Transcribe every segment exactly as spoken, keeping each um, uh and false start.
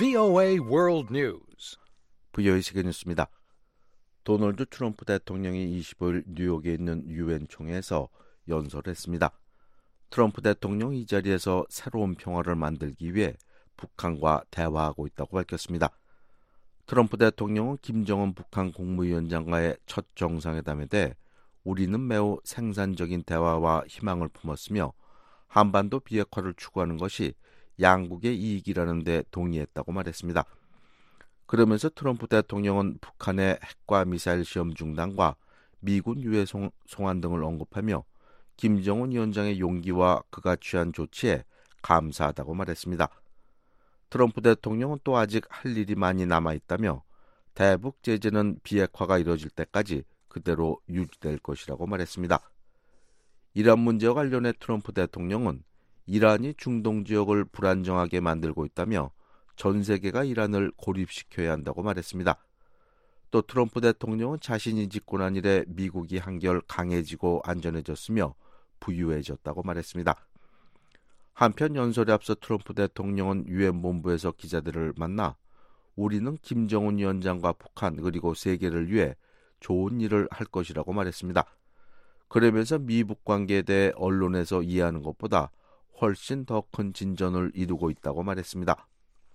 브이오에이 World News. 브이오에이 세계 뉴스입니다. 도널드 트럼프 대통령이 이십오일 뉴욕에 있는 유엔 총회에서 연설했습니다. 트럼프 대통령이 이 자리에서 새로운 평화를 만들기 위해 북한과 대화하고 있다고 밝혔습니다. 트럼프 대통령은 김정은 북한 국무위원장과의 첫 정상회담에 대해 우리는 매우 생산적인 대화와 희망을 품었으며 한반도 비핵화를 추구하는 것이 양국의 이익이라는 데 동의했다고 말했습니다. 그러면서 트럼프 대통령은 북한의 핵과 미사일 시험 중단과 미군 유해 송, 송환 등을 언급하며 김정은 위원장의 용기와 그가 취한 조치에 감사하다고 말했습니다. 트럼프 대통령은 또 아직 할 일이 많이 남아있다며 대북 제재는 비핵화가 이뤄질 때까지 그대로 유지될 것이라고 말했습니다. 이란 문제와 관련해 트럼프 대통령은 이란이 중동 지역을 불안정하게 만들고 있다며 전 세계가 이란을 고립시켜야 한다고 말했습니다. 또 트럼프 대통령은 자신이 집권한 이래 미국이 한결 강해지고 안전해졌으며 부유해졌다고 말했습니다. 한편 연설에 앞서 트럼프 대통령은 유엔 본부에서 기자들을 만나 우리는 김정은 위원장과 북한 그리고 세계를 위해 좋은 일을 할 것이라고 말했습니다. 그러면서 미북 관계에 대해 언론에서 이해하는 것보다 훨씬 더 큰 진전을 이루고 있다고 말했습니다.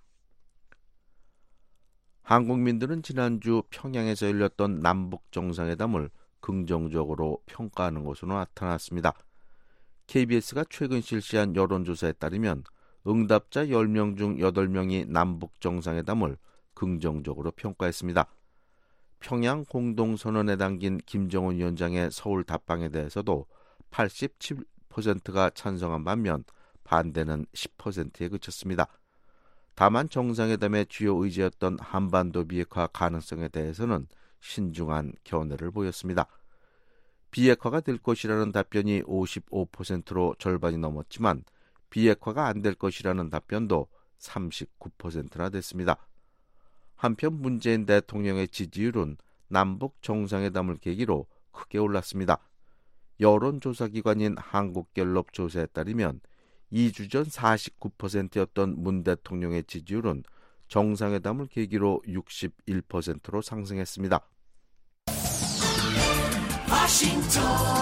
한국민들은 지난주 평양에서 열렸던 남북 정상회담을 긍정적으로 평가하는 것으로 나타났습니다. 케이비에스가 최근 실시한 여론조사에 따르면 응답자 열 명 중 여덟 명이 남북 정상회담을 긍정적으로 평가했습니다. 평양 공동선언에 담긴 김정은 위원장의 서울 답방에 대해서도 팔십칠 퍼센트가 찬성한 반면 반대는 십 퍼센트에 그쳤습니다. 다만 정상회담의 주요 의제였던 한반도 비핵화 가능성에 대해서는 신중한 견해를 보였습니다. 비핵화가 될 것이라는 답변이 오십오 퍼센트로 절반이 넘었지만 비핵화가 안 될 것이라는 답변도 삼십구 퍼센트나 됐습니다. 한편 문재인 대통령의 지지율은 남북 정상회담을 계기로 크게 올랐습니다. 여론조사기관인 한국갤럽 조사에 따르면 이 주 전 사십구 퍼센트였던 문 대통령의 지지율은 정상회담을 계기로 육십일 퍼센트로 상승했습니다. 워싱턴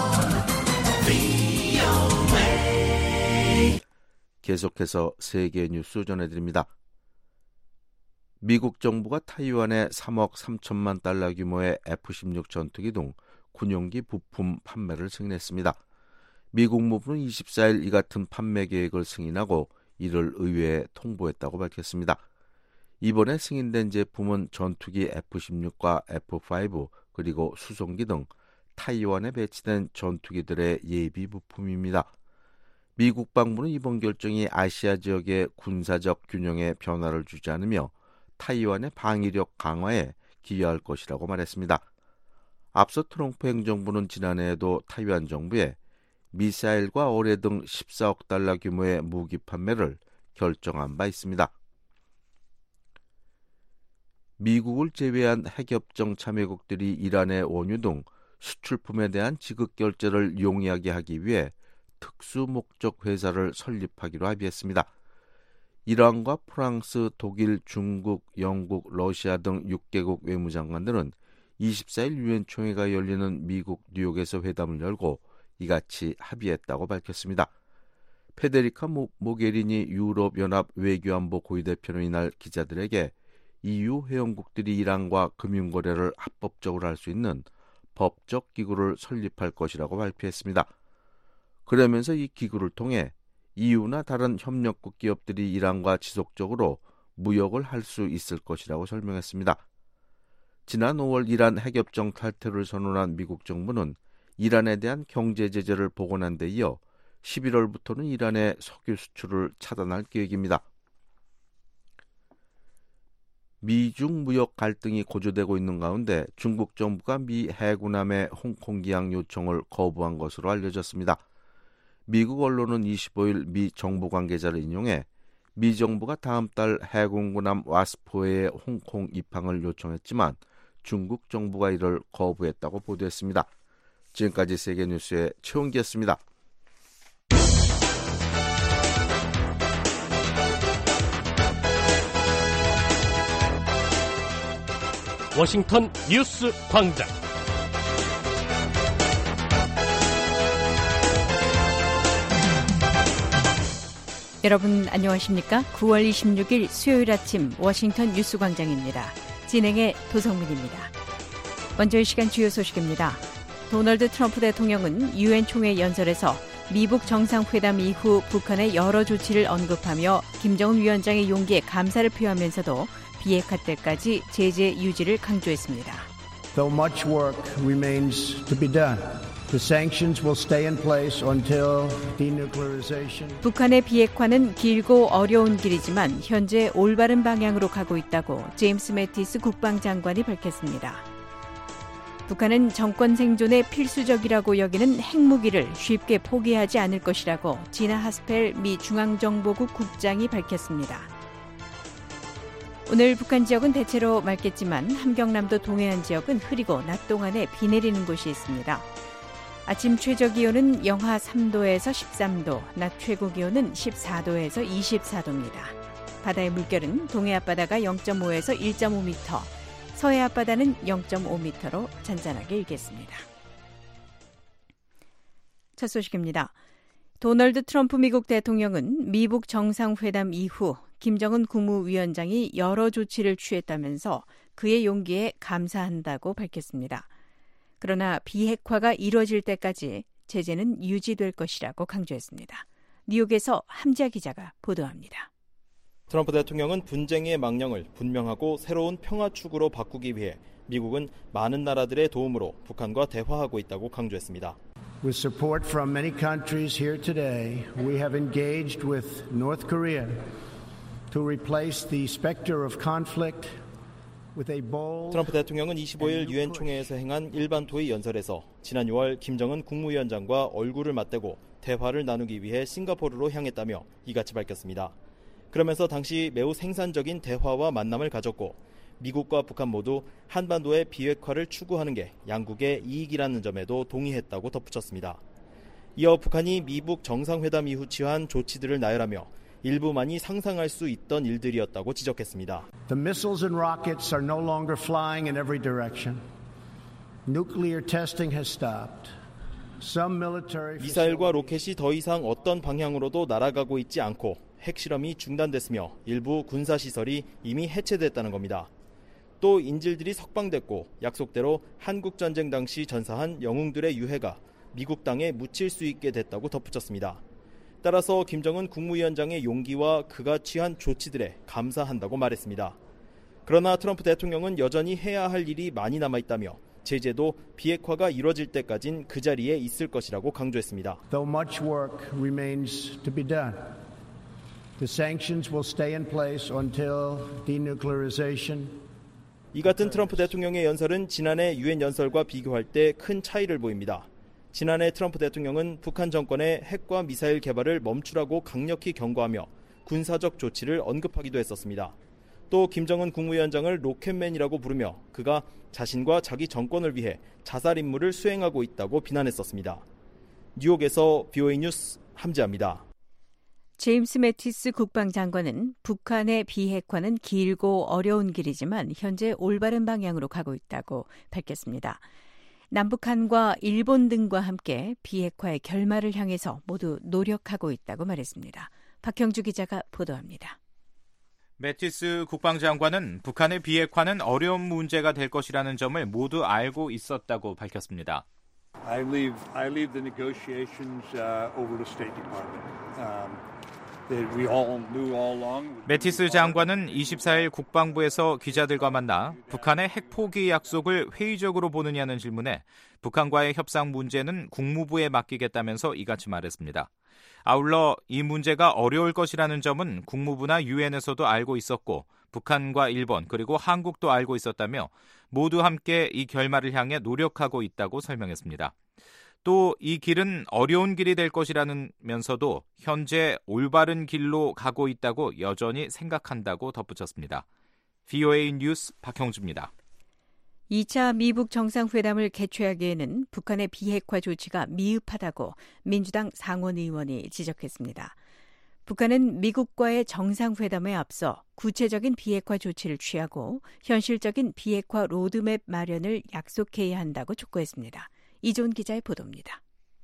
브이오에이 계속해서 세계 뉴스 전해드립니다. 미국 정부가 타이완에 삼억 삼천만 달러 규모의 에프 십육 전투기 등 군용기 부품 판매를 승인했습니다. 미국 무부는 이십사일 이 같은 판매 계획을 승인하고 이를 의회에 통보했다고 밝혔습니다. 이번에 승인된 제품은 전투기 에프 십육과 에프 오 그리고 수송기 등 타이완에 배치된 전투기들의 예비 부품입니다. 미국 방부는 이번 결정이 아시아 지역의 군사적 균형에 변화를 주지 않으며 타이완의 방위력 강화에 기여할 것이라고 말했습니다. 앞서 트럼프 행정부는 지난해에도 타이완 정부에 미사일과 어뢰 등 십사억 달러 규모의 무기 판매를 결정한 바 있습니다. 미국을 제외한 핵협정 참여국들이 이란의 원유 등 수출품에 대한 지급 결제를 용이하게 하기 위해 특수 목적 회사를 설립하기로 합의했습니다. 이란과 프랑스, 독일, 중국, 영국, 러시아 등 육 개국 외무장관들은 이십사일 유엔 총회가 열리는 미국 뉴욕에서 회담을 열고 이같이 합의했다고 밝혔습니다. 페데리카 모, 모게리니 유럽연합 외교안보 고위대표는 이날 기자들에게 이유 회원국들이 이란과 금융거래를 합법적으로 할 수 있는 법적 기구를 설립할 것이라고 발표했습니다. 그러면서 이 기구를 통해 이유나 다른 협력국 기업들이 이란과 지속적으로 무역을 할 수 있을 것이라고 설명했습니다. 지난 오월 이란 핵협정 탈퇴를 선언한 미국 정부는 이란에 대한 경제 제재를 복원한 데 이어 십일월부터는 이란의 석유 수출을 차단할 계획입니다. 미중 무역 갈등이 고조되고 있는 가운데 중국 정부가 미 해군함의 홍콩 기항 요청을 거부한 것으로 알려졌습니다. 미국 언론은 이십오일 미 정부 관계자를 인용해 미 정부가 다음 달 해군군함 와스포의 홍콩 입항을 요청했지만 중국 정부가 이를 거부했다고 보도했습니다. 지금까지 세계뉴스의 최원기였습니다. 워싱턴 뉴스 광장. 여러분 안녕하십니까? 구월 이십육일 수요일 아침 워싱턴 뉴스 광장입니다. 진행의 도성민입니다. 먼저 이 시간 주요 소식입니다. 도널드 트럼프 대통령은 유엔 총회 연설에서 미북 정상회담 이후 북한의 여러 조치를 언급하며 김정은 위원장의 용기에 감사를 표하면서도 비핵화 때까지 제재 유지를 강조했습니다. Though much work remains to be done, the sanctions will stay in place until denuclearization. 북한의 비핵화는 길고 어려운 길이지만 현재 올바른 방향으로 가고 있다고 제임스 매티스 국방장관이 밝혔습니다. 북한은 정권 생존에 필수적이라고 여기는 핵무기를 쉽게 포기하지 않을 것이라고 지나 하스펠 미 중앙정보국 국장이 밝혔습니다. 오늘 북한 지역은 대체로 맑겠지만 함경남도 동해안 지역은 흐리고 낮 동안에 비 내리는 곳이 있습니다. 아침 최저기온은 영하 삼도에서 십삼도, 낮 최고기온은 십사도에서 이십사도입니다. 바다의 물결은 동해 앞바다가 영점오에서 일점오 미터, 서해 앞바다는 영점오 미터로 잔잔하게 일겠습니다. 첫 소식입니다. 도널드 트럼프 미국 대통령은 미북 정상회담 이후 김정은 국무위원장이 여러 조치를 취했다면서 그의 용기에 감사한다고 밝혔습니다. 그러나 비핵화가 이뤄질 때까지 제재는 유지될 것이라고 강조했습니다. 뉴욕에서 함지아 기자가 보도합니다. 트럼프 대통령은 분쟁의 망령을 분명하고 새로운 평화축으로 바꾸기 위해 미국은 많은 나라들의 도움으로 북한과 대화하고 있다고 강조했습니다. With support from many countries here today, we have engaged with North Korea to replace the specter of conflict with a bold. 트럼프 대통령은 이십오일 유엔 총회에서 행한 일반 토의 연설에서 지난 유월 김정은 국무위원장과 얼굴을 맞대고 대화를 나누기 위해 싱가포르로 향했다며 이같이 밝혔습니다. 그러면서 당시 매우 생산적인 대화와 만남을 가졌고 미국과 북한 모두 한반도의 비핵화를 추구하는 게 양국의 이익이라는 점에도 동의했다고 덧붙였습니다. 이어 북한이 미북 정상회담 이후 취한 조치들을 나열하며 일부만이 상상할 수 있던 일들이었다고 지적했습니다. The missiles and rockets are no longer flying in every direction. Nuclear testing has stopped. Some military 미사일과 로켓이 더 이상 어떤 방향으로도 날아가고 있지 않고 핵실험이 중단됐으며 일부 군사시설이 이미 해체됐다는 겁니다. 또 인질들이 석방됐고 약속대로 한국전쟁 당시 전사한 영웅들의 유해가 미국 땅에 묻힐 수 있게 됐다고 덧붙였습니다. 따라서 김정은 국무위원장의 용기와 그가 취한 조치들에 감사한다고 말했습니다. 그러나 트럼프 대통령은 여전히 해야 할 일이 많이 남아있다며 제재도 비핵화가 이뤄질 때까진 그 자리에 있을 것이라고 강조했습니다. Though much work remains to be done, the sanctions will stay in place until denuclearization. 이 같은 트럼프 대통령의 연설은 지난해 유엔 연설과 비교할 때 큰 차이를 보입니다. 지난해 트럼프 대통령은 북한 정권의 핵과 미사일 개발을 멈추라고 강력히 경고하며 군사적 조치를 언급하기도 했었습니다. 또 김정은 국무위원장을 로켓맨이라고 부르며 그가 자신과 자기 정권을 위해 자살 임무를 수행하고 있다고 비난했었습니다. 뉴욕에서 브이오에이 뉴스 함지아입니다. 제임스 매티스 국방장관은 북한의 비핵화는 길고 어려운 길이지만 현재 올바른 방향으로 가고 있다고 밝혔습니다. 남북한과 일본 등과 함께 비핵화의 결말을 향해서 모두 노력하고 있다고 말했습니다. 박형주 기자가 보도합니다. 매티스 국방장관은 북한의 비핵화는 어려운 문제가 될 것이라는 점을 모두 알고 있었다고 밝혔습니다. I leave, I leave the negotiations uh, over to State Department. Um, We all knew all along. 매티스 장관은 이십사일 국방부에서 기자들과 만나 북한의 핵 포기 약속을 회의적으로 보느냐는 질문에 북한과의 협상 문제는 국무부에 맡기겠다면서 이같이 말했습니다. 아울러 이 문제가 어려울 것이라는 점은 국무부나 유엔에서도 알고 있었고 북한과 일본 그리고 한국도 알고 있었다며 모두 함께 이 결말을 향해 노력하고 있다고 설명했습니다. 또 이 길은 어려운 길이 될 것이라면서도 현재 올바른 길로 가고 있다고 여전히 생각한다고 덧붙였습니다. 브이오에이 뉴스 박형주입니다. 이 차 미북 정상회담을 개최하기에는 북한의 비핵화 조치가 미흡하다고 민주당 상원 의원이 지적했습니다. 북한은 미국과의 정상회담에 앞서 구체적인 비핵화 조치를 취하고 현실적인 비핵화 로드맵 마련을 약속해야 한다고 촉구했습니다. 이존 기자의 보도입니다.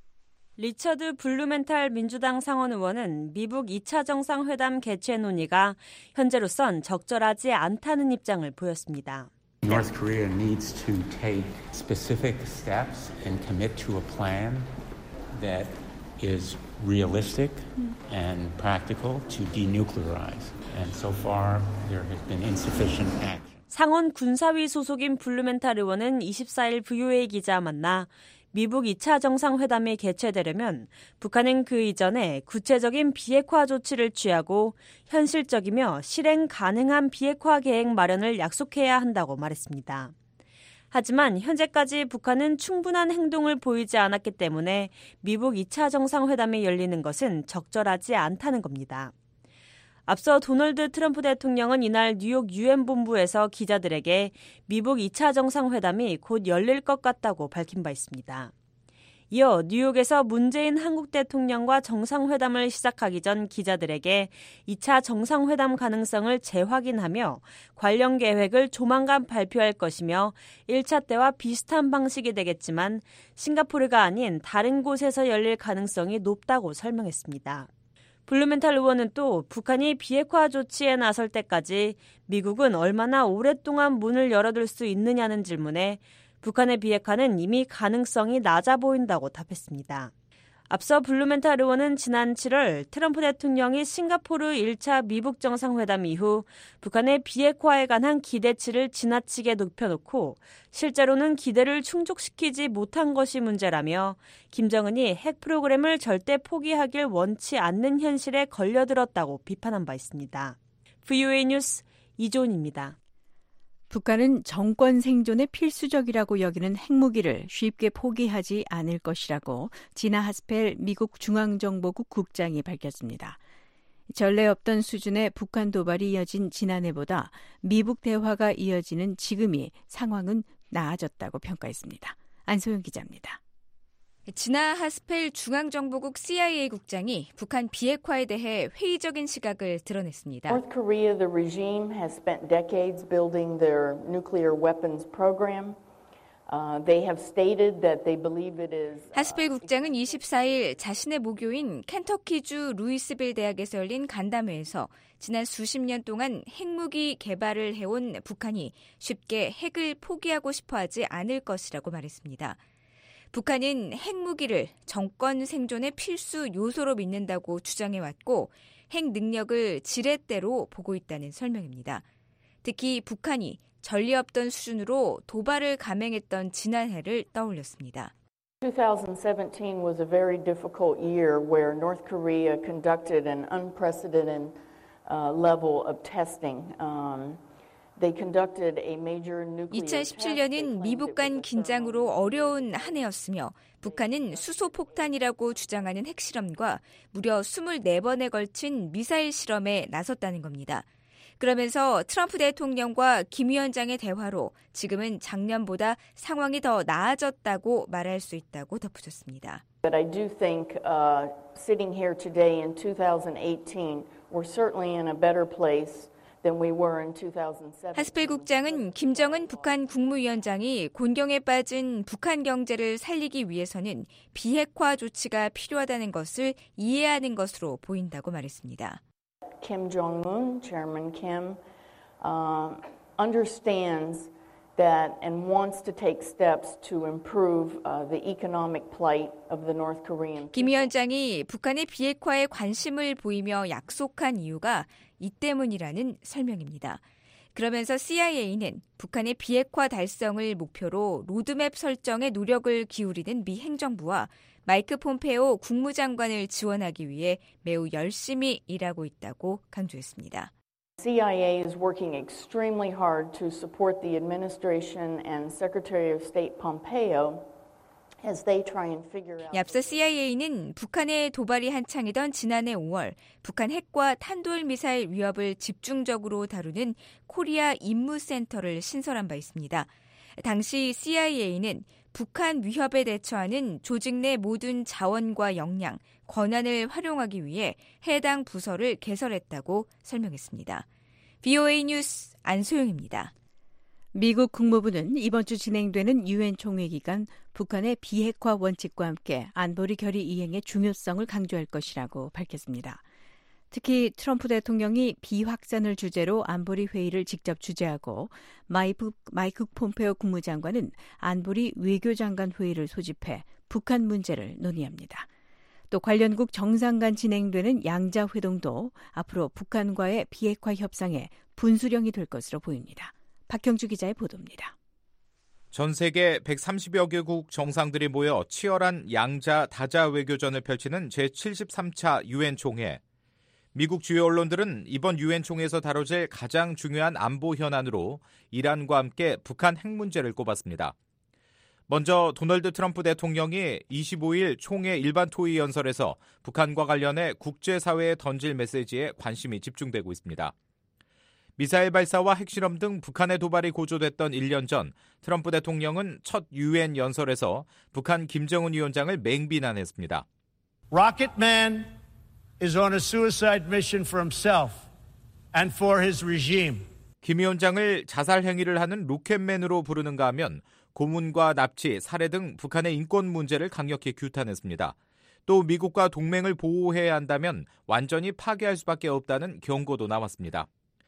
리처드 블루멘탈 민주당 상원 의원은 미북 이 차 정상회담 개최 논의가 현재로선 적절하지 않다는 입장을 보였습니다. North Korea needs to take specific steps and commit to a plan that is realistic and practical to denuclearize. And so far there has been insufficient action. 상원 군사위 소속인 블루멘탈 의원은 이십사일 브이오에이 기자와 만나 미북 이 차 정상회담이 개최되려면 북한은 그 이전에 구체적인 비핵화 조치를 취하고 현실적이며 실행 가능한 비핵화 계획 마련을 약속해야 한다고 말했습니다. 하지만 현재까지 북한은 충분한 행동을 보이지 않았기 때문에 미북 이 차 정상회담이 열리는 것은 적절하지 않다는 겁니다. 앞서 도널드 트럼프 대통령은 이날 뉴욕 유엔 본부에서 기자들에게 미북 이 차 정상회담이 곧 열릴 것 같다고 밝힌 바 있습니다. 이어 뉴욕에서 문재인 한국 대통령과 정상회담을 시작하기 전 기자들에게 이 차 정상회담 가능성을 재확인하며 관련 계획을 조만간 발표할 것이며 일 차 때와 비슷한 방식이 되겠지만 싱가포르가 아닌 다른 곳에서 열릴 가능성이 높다고 설명했습니다. 블루멘탈 의원은 또 북한이 비핵화 조치에 나설 때까지 미국은 얼마나 오랫동안 문을 열어둘 수 있느냐는 질문에 북한의 비핵화는 이미 가능성이 낮아 보인다고 답했습니다. 앞서 블루멘탈 의원은 지난 칠월 트럼프 대통령이 싱가포르 일 차 미북 정상회담 이후 북한의 비핵화에 관한 기대치를 지나치게 높여놓고 실제로는 기대를 충족시키지 못한 것이 문제라며 김정은이 핵 프로그램을 절대 포기하길 원치 않는 현실에 걸려들었다고 비판한 바 있습니다. 브이오에이 뉴스 이존입니다. 북한은 정권 생존에 필수적이라고 여기는 핵무기를 쉽게 포기하지 않을 것이라고 지나 하스펠 미국 중앙정보국 국장이 밝혔습니다. 전례 없던 수준의 북한 도발이 이어진 지난해보다 미북 대화가 이어지는 지금이 상황은 나아졌다고 평가했습니다. 안소영 기자입니다. 지나 하스펠 중앙정보국 씨아이에이 국장이 북한 비핵화에 대해 회의적인 시각을 드러냈습니다. North Korea, the regime, has spent decades building their nuclear weapons program. Uh, they have stated that they believe it is. 하스펠 국장은 이십사일 자신의 모교인 켄터키주 루이스빌 대학에서 열린 간담회에서 지난 수십 년 동안 핵무기 개발을 해온 북한이 쉽게 핵을 포기하고 싶어하지 않을 것이라고 말했습니다. 북한은 핵무기를 정권 생존의 필수 요소로 믿는다고 주장해왔고 핵 능력을 지렛대로 보고 있다는 설명입니다. 특히 북한이 전례 없던 수준으로 도발을 감행했던 지난해를 떠올렸습니다. twenty seventeen was a very difficult year where North Korea conducted an unprecedented uh, level of testing. Um, 이천십칠년은 미북 간 긴장으로 어려운 한 해였으며 북한은 수소폭탄이라고 주장하는 핵실험과 무려 이십사 번에 걸친 미사일 실험에 나섰다는 겁니다. 그러면서 트럼프 대통령과 김 위원장의 대화로 지금은 작년보다 상황이 더 나아졌다고 말할 수 있다고 덧붙였습니다. But I do think uh, sitting here today in twenty eighteen, we're certainly in a better place. 하스펠 국장은 김정은 북한 국무위원장이 곤경에 빠진 북한 경제를 살리기 위해서는 비핵화 조치가 필요하다는 것을 이해하는 것으로 보인다고 말했습니다. Kim Jong-un, Chairman Kim, uh, understands that and wants to take steps to improve uh, the economic plight of the North Korean. 김 위원장이 북한의 비핵화에 관심을 보이며 약속한 이유가 이 때문이라는 설명입니다. 그러면서 씨아이에이는 북한의 비핵화 달성을 목표로 로드맵 설정에 노력을 기울이는 미 행정부와 마이크 폼페오 국무장관을 지원하기 위해 매우 열심히 일하고 있다고 강조했습니다. 씨아이에이 is working extremely hard to support the administration and Secretary of State Pompeo as they try and figure out. 앞서 씨아이에이는 북한의 도발이 한창이던 지난해 오월 북한 핵과 탄도미사일 위협을 집중적으로 다루는 코리아 임무센터를 신설한 바 있습니다. 당시 씨아이에이는 북한 위협에 대처하는 조직 내 모든 자원과 역량, 권한을 활용하기 위해 해당 부서를 개설했다고 설명했습니다. 브이오에이 뉴스 안소영입니다. 미국 국무부는 이번 주 진행되는 유엔 총회 기간 북한의 비핵화 원칙과 함께 안보리 결의 이행의 중요성을 강조할 것이라고 밝혔습니다. 특히 트럼프 대통령이 비확산을 주제로 안보리 회의를 직접 주재하고 마이크, 마이크 폼페오 국무장관은 안보리 외교장관 회의를 소집해 북한 문제를 논의합니다. 또 관련국 정상 간 진행되는 양자 회동도 앞으로 북한과의 비핵화 협상의 분수령이 될 것으로 보입니다. 박형주 기자의 보도입니다. 전 세계 백삼십여 개국 정상들이 모여 치열한 양자 다자 외교전을 펼치는 제칠십삼 차 유엔 총회. 미국 주요 언론들은 이번 유엔 총회에서 다뤄질 가장 중요한 안보 현안으로 이란과 함께 북한 핵 문제를 꼽았습니다. 먼저 도널드 트럼프 대통령이 이십오 일 총회 일반 토의 연설에서 북한과 관련해 국제사회에 던질 메시지에 관심이 집중되고 있습니다. 미사일 발사와 핵실험 등 북한의 도발이 고조됐던 일 년 전 트럼프 대통령은 첫 유엔 연설에서 북한 김정은 위원장을 맹비난했습니다. Rocket Man is on a suicide mission for himself and for his regime. 김 위원장을 자살 행위를 하는 로켓맨으로 부르는가 하면 고문과 납치, 살해 등 북한의 인권 문제를 강력히 규탄했습니다. 또 미국과 동맹을 보호해야 한다면 완전히 파괴할 수밖에 없다는 경고도 나왔습니다.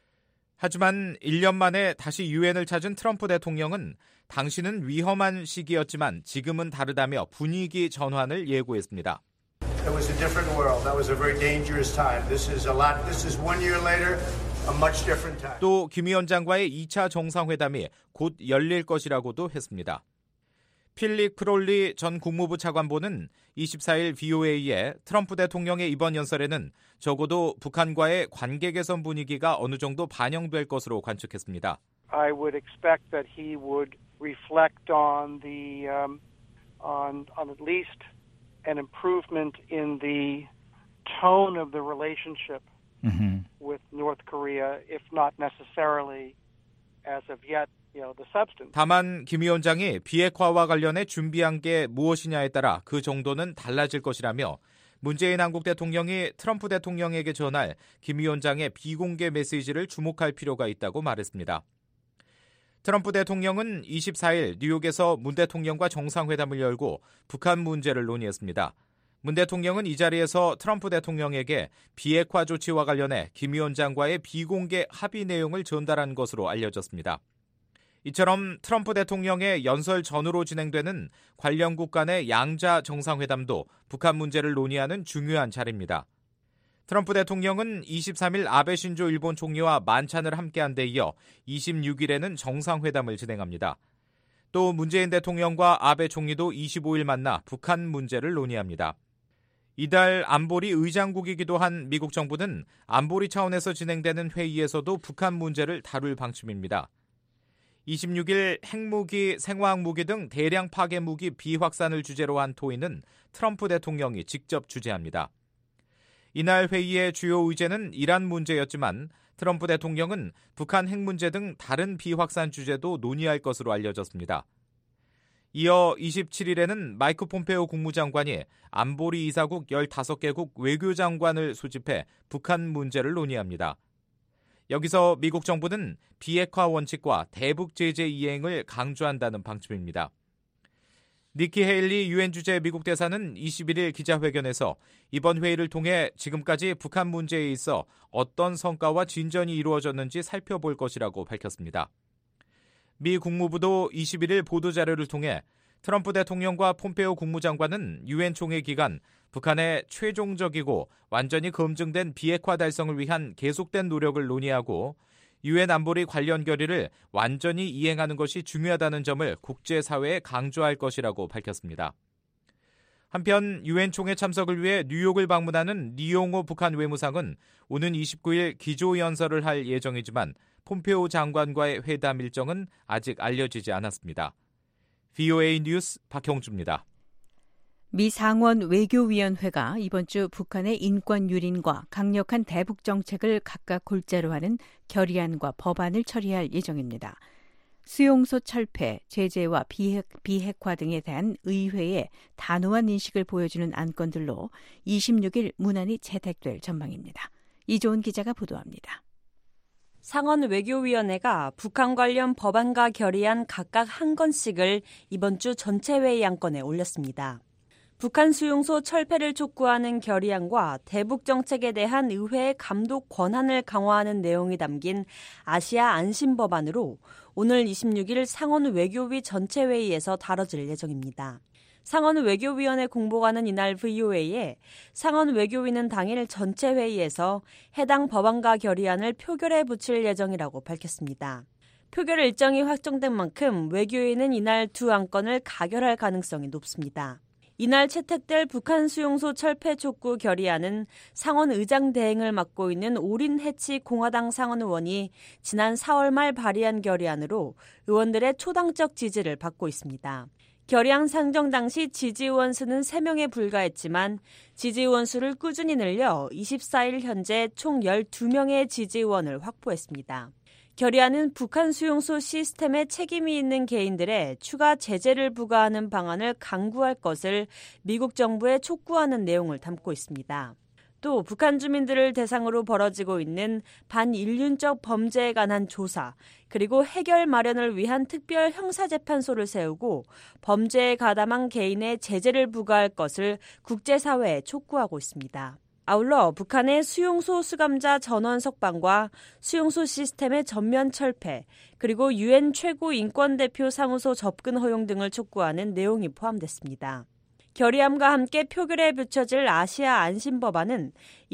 하지만 일 년 만에 다시 유엔을 찾은 트럼프 대통령은 당시는 위험한 시기였지만 지금은 다르다며 분위기 전환을 예고했습니다. It was a different world. That was a very dangerous time. This is a lot. This is one year later, a much different time. 또 김 위원장과의 이 차 정상회담이 곧 열릴 것이라고도 했습니다. 필릭 프롤리 전 국무부 차관보는 이십사 일 브이오에이에 트럼프 대통령의 이번 연설에는 적어도 북한과의 관계 개선 분위기가 어느 정도 반영될 것으로 관측했습니다. I would expect that he would reflect on the um, on on at least an improvement in the tone of the relationship mm-hmm. with North Korea, if not necessarily as of yet. 다만 김 위원장이 비핵화와 관련해 준비한 게 무엇이냐에 따라 그 정도는 달라질 것이라며 문재인 한국 대통령이 트럼프 대통령에게 전할 김 위원장의 비공개 메시지를 주목할 필요가 있다고 말했습니다. 트럼프 대통령은 이십사 일 뉴욕에서 문 대통령과 정상회담을 열고 북한 문제를 논의했습니다. 문 대통령은 이 자리에서 트럼프 대통령에게 비핵화 조치와 관련해 김 위원장과의 비공개 합의 내용을 전달한 것으로 알려졌습니다. 이처럼 트럼프 대통령의 연설 전후로 진행되는 관련국 간의 양자 정상회담도 북한 문제를 논의하는 중요한 자리입니다. 트럼프 대통령은 이십삼 일 아베 신조 일본 총리와 만찬을 함께한 데 이어 이십육 일에는 정상회담을 진행합니다. 또 문재인 대통령과 아베 총리도 이십오 일 만나 북한 문제를 논의합니다. 이달 안보리 의장국이기도 한 미국 정부는 안보리 차원에서 진행되는 회의에서도 북한 문제를 다룰 방침입니다. 이십육 일 핵무기, 생화학무기 등 대량 파괴무기 비확산을 주제로 한 토의는 트럼프 대통령이 직접 주재합니다. 이날 회의의 주요 의제는 이란 문제였지만 트럼프 대통령은 북한 핵 문제 등 다른 비확산 주제도 논의할 것으로 알려졌습니다. 이어 이십칠 일에는 마이크 폼페오 국무장관이 안보리 이사국 열다섯 개국 외교장관을 소집해 북한 문제를 논의합니다. 여기서 미국 정부는 비핵화 원칙과 대북 제재 이행을 강조한다는 방침입니다. 니키 헤일리 유엔 주재 미국 대사는 이십일 일 기자회견에서 이번 회의를 통해 지금까지 북한 문제에 있어 어떤 성과와 진전이 이루어졌는지 살펴볼 것이라고 밝혔습니다. 미 국무부도 이십일 일 보도자료를 통해 트럼프 대통령과 폼페오 국무장관은 유엔 총회 기간 북한의 최종적이고 완전히 검증된 비핵화 달성을 위한 계속된 노력을 논의하고 유엔 안보리 관련 결의를 완전히 이행하는 것이 중요하다는 점을 국제사회에 강조할 것이라고 밝혔습니다. 한편 유엔 총회 참석을 위해 뉴욕을 방문하는 리용호 북한 외무상은 오는 이십구 일 기조연설을 할 예정이지만 폼페오 장관과의 회담 일정은 아직 알려지지 않았습니다. 브이오에이 뉴스 박형주입니다. 미 상원 외교위원회가 이번 주 북한의 인권 유린과 강력한 대북 정책을 각각 골자로 하는 결의안과 법안을 처리할 예정입니다. 수용소 철폐, 제재와 비핵, 비핵화 등에 대한 의회의 단호한 인식을 보여주는 안건들로 이십육 일 문안이 채택될 전망입니다. 이조은 기자가 보도합니다. 상원 외교위원회가 북한 관련 법안과 결의안 각각 한 건씩을 이번 주 전체 회의 안건에 올렸습니다. 북한 수용소 철폐를 촉구하는 결의안과 대북 정책에 대한 의회의 감독 권한을 강화하는 내용이 담긴 아시아 안심 법안으로 오늘 이십육 일 상원 외교위 전체 회의에서 다뤄질 예정입니다. 상원 외교위원회 공보관은 이날 브이오에이에 상원 외교위는 당일 전체 회의에서 해당 법안과 결의안을 표결에 붙일 예정이라고 밝혔습니다. 표결 일정이 확정된 만큼 외교위는 이날 두 안건을 가결할 가능성이 높습니다. 이날 채택될 북한 수용소 철폐 촉구 결의안은 상원 의장 대행을 맡고 있는 오린 해치 공화당 상원 의원이 지난 사월 말 발의한 결의안으로 의원들의 초당적 지지를 받고 있습니다. 결의안 상정 당시 지지 의원 수는 세 명에 불과했지만 지지 의원 수를 꾸준히 늘려 이십사 일 현재 총 열두 명의 지지 의원을 확보했습니다. 결의안은 북한 수용소 시스템에 책임이 있는 개인들의 추가 제재를 부과하는 방안을 강구할 것을 미국 정부에 촉구하는 내용을 담고 있습니다. 또 북한 주민들을 대상으로 벌어지고 있는 반인륜적 범죄에 관한 조사, 그리고 해결 마련을 위한 특별 형사재판소를 세우고 범죄에 가담한 개인의 제재를 부과할 것을 국제사회에 촉구하고 있습니다. 아울러 북한의 수용소 수감자 전원 석방과 수용소 시스템의 전면 철폐, 그리고 유엔 최고 인권대표 사무소 접근 허용 등을 촉구하는 내용이 포함됐습니다. 결의안과 함께 표결에 붙여질 아시아 안심법안은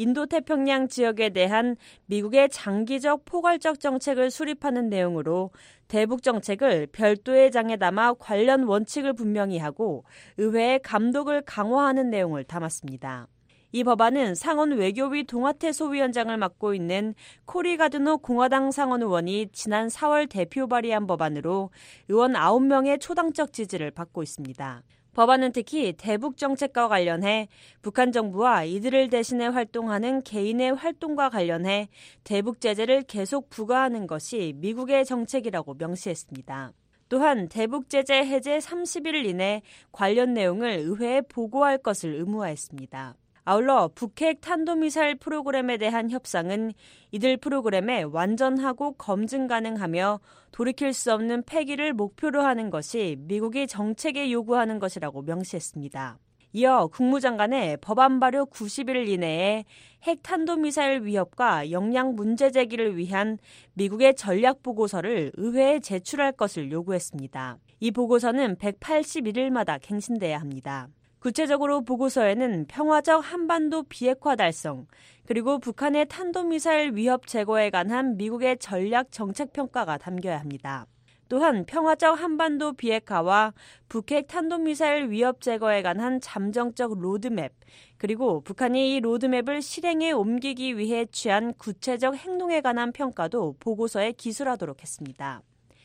인도태평양 지역에 대한 미국의 장기적 포괄적 정책을 수립하는 내용으로 대북 정책을 별도의 장에 담아 관련 원칙을 분명히 하고 의회의 감독을 강화하는 내용을 담았습니다. 이 법안은 상원 외교위 동아태 소위원장을 맡고 있는 코리 가드노 공화당 상원 의원이 지난 사월 대표 발의한 법안으로 의원 아홉 명의 초당적 지지를 받고 있습니다. 법안은 특히 대북 정책과 관련해 북한 정부와 이들을 대신해 활동하는 개인의 활동과 관련해 대북 제재를 계속 부과하는 것이 미국의 정책이라고 명시했습니다. 또한 대북 제재 해제 삼십 일 이내 관련 내용을 의회에 보고할 것을 의무화했습니다. 아울러 북핵 탄도미사일 프로그램에 대한 협상은 이들 프로그램에 완전하고 검증 가능하며 돌이킬 수 없는 폐기를 목표로 하는 것이 미국이 정책에 요구하는 것이라고 명시했습니다. 이어 국무장관의 법안 발효 구십 일 이내에 핵 탄도미사일 위협과 역량 문제 제기를 위한 미국의 전략 보고서를 의회에 제출할 것을 요구했습니다. 이 보고서는 백팔십일 일마다 갱신돼야 합니다. 구체적으로 보고서에는 평화적 한반도 비핵화 달성, 그리고 북한의 탄도미사일 위협 제거에 관한 미국의 전략 정책 평가가 담겨야 합니다. 또한 평화적 한반도 비핵화와 북핵 탄도미사일 위협 제거에 관한 잠정적 로드맵, 그리고 북한이 이 로드맵을 실행에 옮기기 위해 취한 구체적 행동에 관한 평가도 보고서에 기술하도록 했습니다.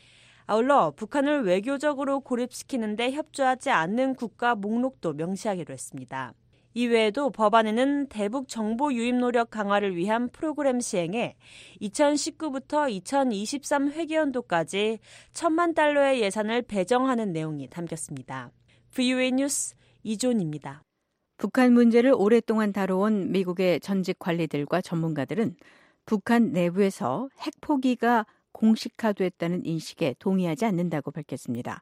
아울러 북한을 외교적으로 고립시키는 데 협조하지 않는 국가 목록도 명시하기로 했습니다. 이외에도 법안에는 대북 정보 유입 노력 강화를 위한 프로그램 시행에 이천십구부터 이천이십삼 회계연도까지 천만 달러의 예산을 배정하는 내용이 담겼습니다. 브이오에이 뉴스 이존입니다. 북한 문제를 오랫동안 다뤄온 미국의 전직 관리들과 전문가들은 북한 내부에서 핵 포기가 공식화됐다는 인식에 동의하지 않는다고 밝혔습니다.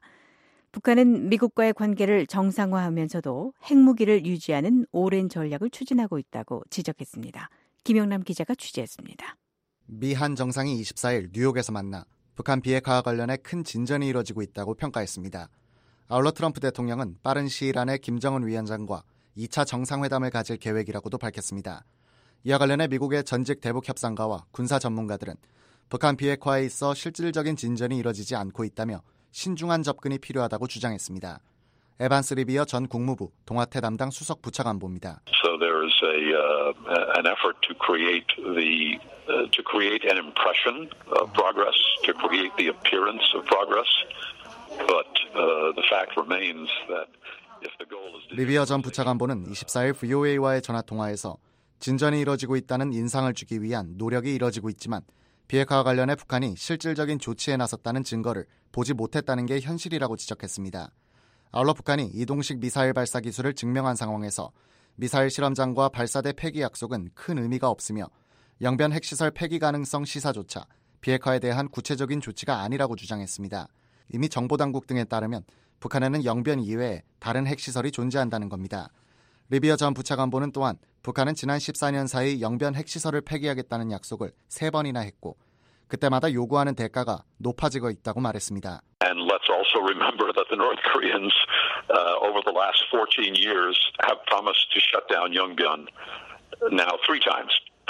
북한은 미국과의 관계를 정상화하면서도 핵무기를 유지하는 오랜 전략을 추진하고 있다고 지적했습니다. 김영남 기자가 취재했습니다. 미한 정상이 이십사 일 뉴욕에서 만나 북한 비핵화와 관련해 큰 진전이 이뤄지고 있다고 평가했습니다. 아울러 트럼프 대통령은 빠른 시일 안에 김정은 위원장과 이 차 정상회담을 가질 계획이라고도 밝혔습니다. 이와 관련해 미국의 전직 대북 협상가와 군사 전문가들은 북한 비핵화에 있어 실질적인 진전이 이뤄지지 않고 있다며 신중한 접근이 필요하다고 주장했습니다. 에반스 리비어 전 국무부 동아태 담당 수석 부차관보입니다. So there is a uh, an effort to create the uh, to create an impression of progress, to create the appearance of progress, but uh, the fact remains that if the goal is 리비어 전 부차관보는 이십사 일 브이오에이와의 전화 통화에서 진전이 이뤄지고 있다는 인상을 주기 위한 노력이 이뤄지고 있지만 비핵화와 관련해 북한이 실질적인 조치에 나섰다는 증거를 보지 못했다는 게 현실이라고 지적했습니다. 아울러 북한이 이동식 미사일 발사 기술을 증명한 상황에서 미사일 실험장과 발사대 폐기 약속은 큰 의미가 없으며 영변 핵시설 폐기 가능성 시사조차 비핵화에 대한 구체적인 조치가 아니라고 주장했습니다. 이미 정보당국 등에 따르면 북한에는 영변 이외에 다른 핵시설이 존재한다는 겁니다. 리비어 전 부차관보는 또한 북한은 지난 십사 년 사이 영변 핵시설을 폐기하겠다는 약속을 세 번이나 했고 그때마다 요구하는 대가가 높아지고 있다고 말했습니다. And let's also remember that the North Koreans uh, over the last fourteen years have promised to shut down Yongbyon now three times.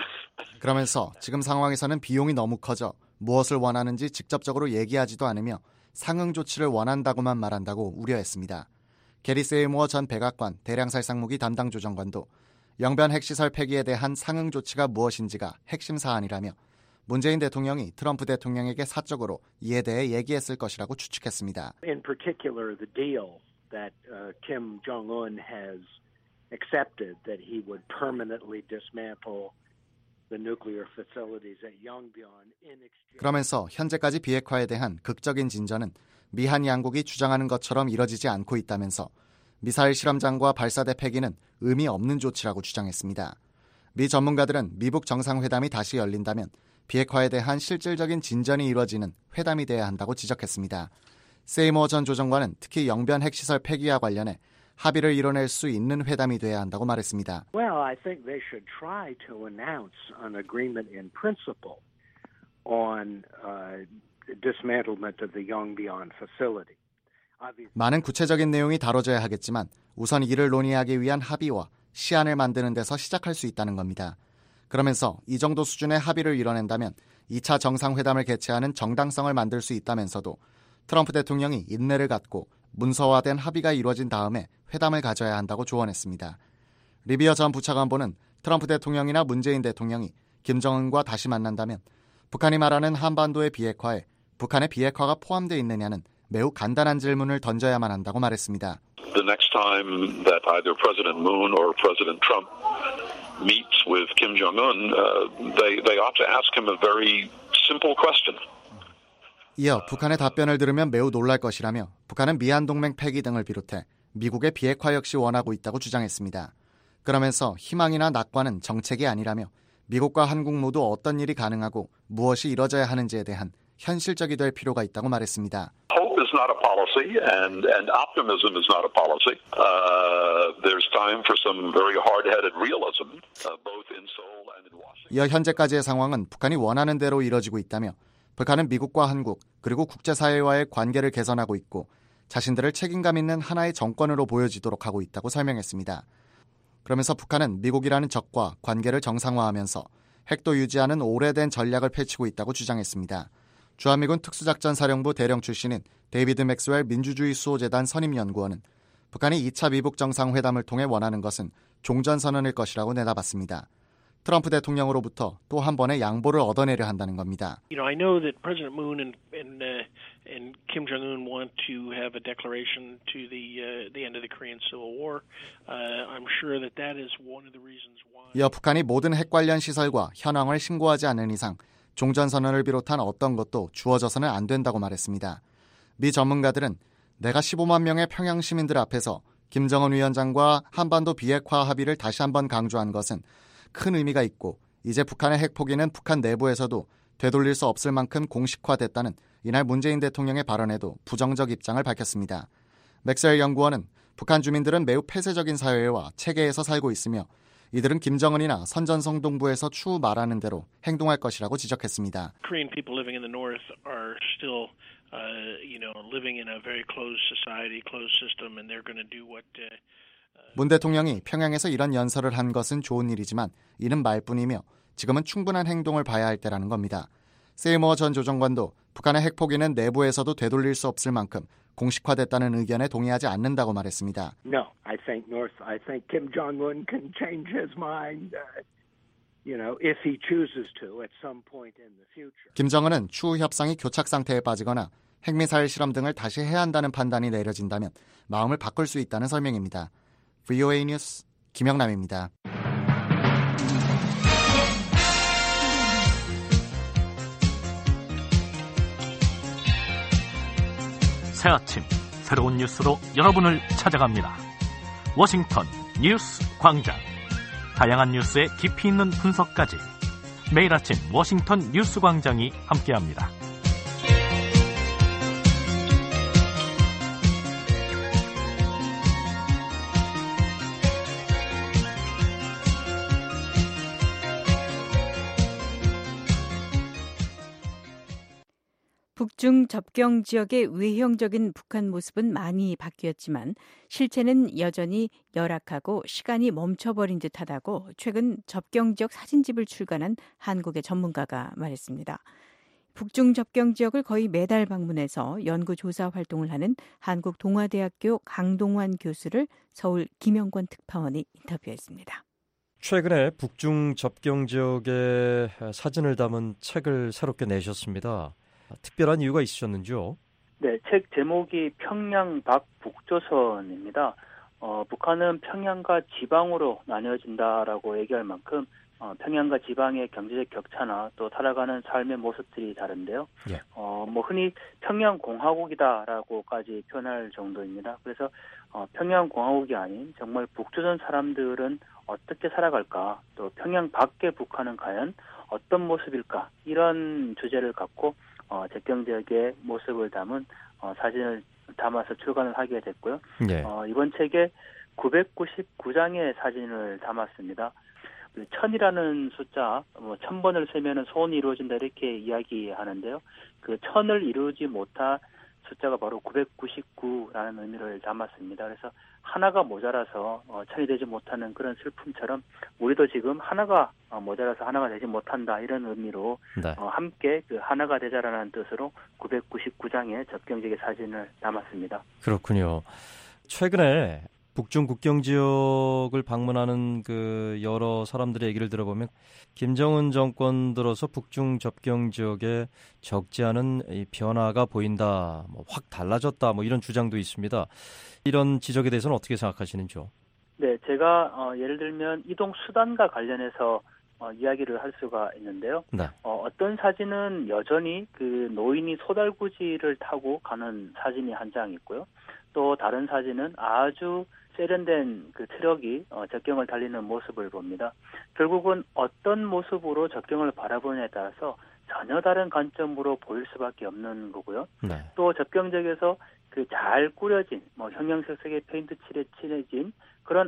그러면서 지금 상황에서는 비용이 너무 커져 무엇을 원하는지 직접적으로 얘기하지도 않으며 상응 조치를 원한다고만 말한다고 우려했습니다. 게리 세이모어 전 백악관 대량살상무기 담당 조정관도 영변 핵시설 폐기에 대한 상응 조치가 무엇인지가 핵심 사안이라며 문재인 대통령이 트럼프 대통령에게 사적으로 이에 대해 얘기했을 것이라고 추측했습니다. In particular, the deal that uh, Kim Jong-un has accepted that he would permanently dismantle the nuclear facilities at Yongbyon in exchange. 그러면서 현재까지 비핵화에 대한 극적인 진전은 미한 양국이 주장하는 것처럼 이뤄지지 않고 있다면서 미사일 실험장과 발사대 폐기는 의미 없는 조치라고 주장했습니다. 미 전문가들은 미북 정상회담이 다시 열린다면 비핵화에 대한 실질적인 진전이 이루어지는 회담이 돼야 한다고 지적했습니다. 세이모어 전 조정관은 특히 영변 핵시설 폐기와 관련해 합의를 이뤄낼 수 있는 회담이 돼야 한다고 말했습니다. Well, I think they should try to announce an agreement in principle on uh, dismantlement of the Yongbyon facility. 많은 구체적인 내용이 다뤄져야 하겠지만 우선 이를 논의하기 위한 합의와 시안을 만드는 데서 시작할 수 있다는 겁니다. 그러면서 이 정도 수준의 합의를 이뤄낸다면 이 차 정상회담을 개최하는 정당성을 만들 수 있다면서도 트럼프 대통령이 인내를 갖고 문서화된 합의가 이루어진 다음에 회담을 가져야 한다고 조언했습니다. 리비어 전 부차관보는 트럼프 대통령이나 문재인 대통령이 김정은과 다시 만난다면 북한이 말하는 한반도의 비핵화에 북한의 비핵화가 포함되어 있느냐는 매우 간단한 질문을 던져야만 한다고 말했습니다. The next time that either President Moon or President Trump meets with Kim Jong-un, uh, they they ought to ask him a very simple question. 이어 북한의 답변을 들으면 매우 놀랄 것이라며 북한은 미한동맹 폐기 등을 비롯해 미국의 비핵화 역시 원하고 있다고 주장했습니다. 그러면서 희망이나 낙관은 정책이 아니라며 미국과 한국 모두 어떤 일이 가능하고 무엇이 이뤄져야 하는지에 대한 현실적이 될 필요가 있다고 말했습니다. Hope is not a policy, and and optimism is not a policy. Uh, there's time for some very hard-headed realism, uh, both in Seoul and in Washington. 이어 현재까지의 상황은 북한이 원하는 대로 이뤄지고 있다며 북한은 미국과 한국 그리고 국제사회와의 관계를 개선하고 있고 자신들을 책임감 있는 하나의 정권으로 보여지도록 하고 있다고 설명했습니다. 그러면서 북한은 미국이라는 적과 관계를 정상화하면서 핵도 유지하는 오래된 전략을 펼치고 있다고 주장했습니다. 주한미군 특수작전사령부 대령 출신인 데이비드 맥스웰 민주주의 수호재단 선임연구원은 북한이 이 차 미북 정상회담을 통해 원하는 것은 종전선언일 것이라고 내다봤습니다. 트럼프 대통령으로부터 또 한 번의 양보를 얻어내려 한다는 겁니다. You know, I know that President Moon and and, uh, and Kim Jong-un want to have a declaration to the uh, the end of the Korean Civil War. Uh, I'm sure that that is one of the reasons why. 이어 북한이 모든 핵 관련 시설과 현황을 신고하지 않는 이상 종전선언을 비롯한 어떤 것도 주어져서는 안 된다고 말했습니다. 미 전문가들은 내가 십오만 명의 평양 시민들 앞에서 김정은 위원장과 한반도 비핵화 합의를 다시 한번 강조한 것은 큰 의미가 있고 이제 북한의 핵 포기는 북한 내부에서도 되돌릴 수 없을 만큼 공식화됐다는 이날 문재인 대통령의 발언에도 부정적 입장을 밝혔습니다. 맥스웰 연구원은 북한 주민들은 매우 폐쇄적인 사회와 체계에서 살고 있으며 이들은 김정은이나 선전성 동부에서 추후 말하는 대로 행동할 것이라고 지적했습니다. Korean people living in the north are still, uh, you know, living in a very closed society, closed system, and they're going to do what. Uh, 문 대통령이 평양에서 이런 연설을 한 것은 좋은 일이지만 이는 말뿐이며 지금은 충분한 행동을 봐야 할 때라는 겁니다. 세이모어 전 조정관도 북한의 핵 포기는 내부에서도 되돌릴 수 없을 만큼 공식화됐다는 의견에 동의하지 않는다고 말했습니다. No, I think North. I think Kim Jong-un can change his mind. Uh, you know, if he chooses to at some point in the future. 김정은은 추후 협상이 교착 상태에 빠지거나 핵미사일 실험 등을 다시 해야 한다는 판단이 내려진다면 마음을 바꿀 수 있다는 설명입니다. 브이오에이 뉴스 김영남입니다. 새 아침 새로운 뉴스로 여러분을 찾아갑니다. 워싱턴 뉴스 광장. 다양한 뉴스의 깊이 있는 분석까지 매일 아침 워싱턴 뉴스 광장이 함께합니다. 북중 접경 지역의 외형적인 북한 모습은 많이 바뀌었지만 실체는 여전히 열악하고 시간이 멈춰버린 듯하다고 최근 접경 지역 사진집을 출간한 한국의 전문가가 말했습니다. 북중 접경 지역을 거의 매달 방문해서 연구조사 활동을 하는 한국동아대학교 강동환 교수를 서울 김영권 특파원이 인터뷰했습니다. 최근에 북중 접경 지역의 사진을 담은 책을 새롭게 내셨습니다. 특별한 이유가 있으셨는지요? 네, 책 제목이 평양 밖 북조선입니다. 어, 북한은 평양과 지방으로 나뉘어진다라고 얘기할 만큼 어, 평양과 지방의 경제적 격차나 또 살아가는 삶의 모습들이 다른데요. 예. 어, 뭐 흔히 평양공화국이다라고까지 표현할 정도입니다. 그래서 어, 평양공화국이 아닌 정말 북조선 사람들은 어떻게 살아갈까, 또 평양 밖의 북한은 과연 어떤 모습일까, 이런 주제를 갖고 어, 접경 지역의 모습을 담은 어, 사진을 담아서 출간을 하게 됐고요. 예. 어, 이번 책에 구백구십구 장의 사진을 담았습니다. 천이라는 숫자, 뭐 천 번을 세면은 소원이 이루어진다 이렇게 이야기하는데요. 그 천을 이루지 못한 숫자가 바로 구백구십구라는 의미를 담았습니다. 그래서 하나가 모자라서 어, 천이 되지 못하는 그런 슬픔처럼 우리도 지금 하나가 어, 모자라서 하나가 되지 못한다, 이런 의미로 네. 어, 함께 그 하나가 되자라는 뜻으로 구백구십구 장의 접경지역의 사진을 담았습니다. 그렇군요. 최근에 북중 국경 지역을 방문하는 그 여러 사람들의 얘기를 들어보면 김정은 정권 들어서 북중 접경 지역에 적지 않은 이 변화가 보인다, 뭐 확 달라졌다, 뭐 이런 주장도 있습니다. 이런 지적에 대해서는 어떻게 생각하시는지요? 네, 제가 어, 예를 들면 이동 수단과 관련해서 어, 이야기를 할 수가 있는데요. 네. 어, 어떤 사진은 여전히 그 노인이 소달구지를 타고 가는 사진이 한 장 있고요. 또 다른 사진은 아주 세련된 그 트럭이 어, 접경을 달리는 모습을 봅니다. 결국은 어떤 모습으로 접경을 바라보느냐에 따라서 전혀 다른 관점으로 보일 수밖에 없는 거고요. 네. 또 접경 지역에서 그 잘 꾸려진, 뭐 형형색색의 페인트 칠에 칠해진 그런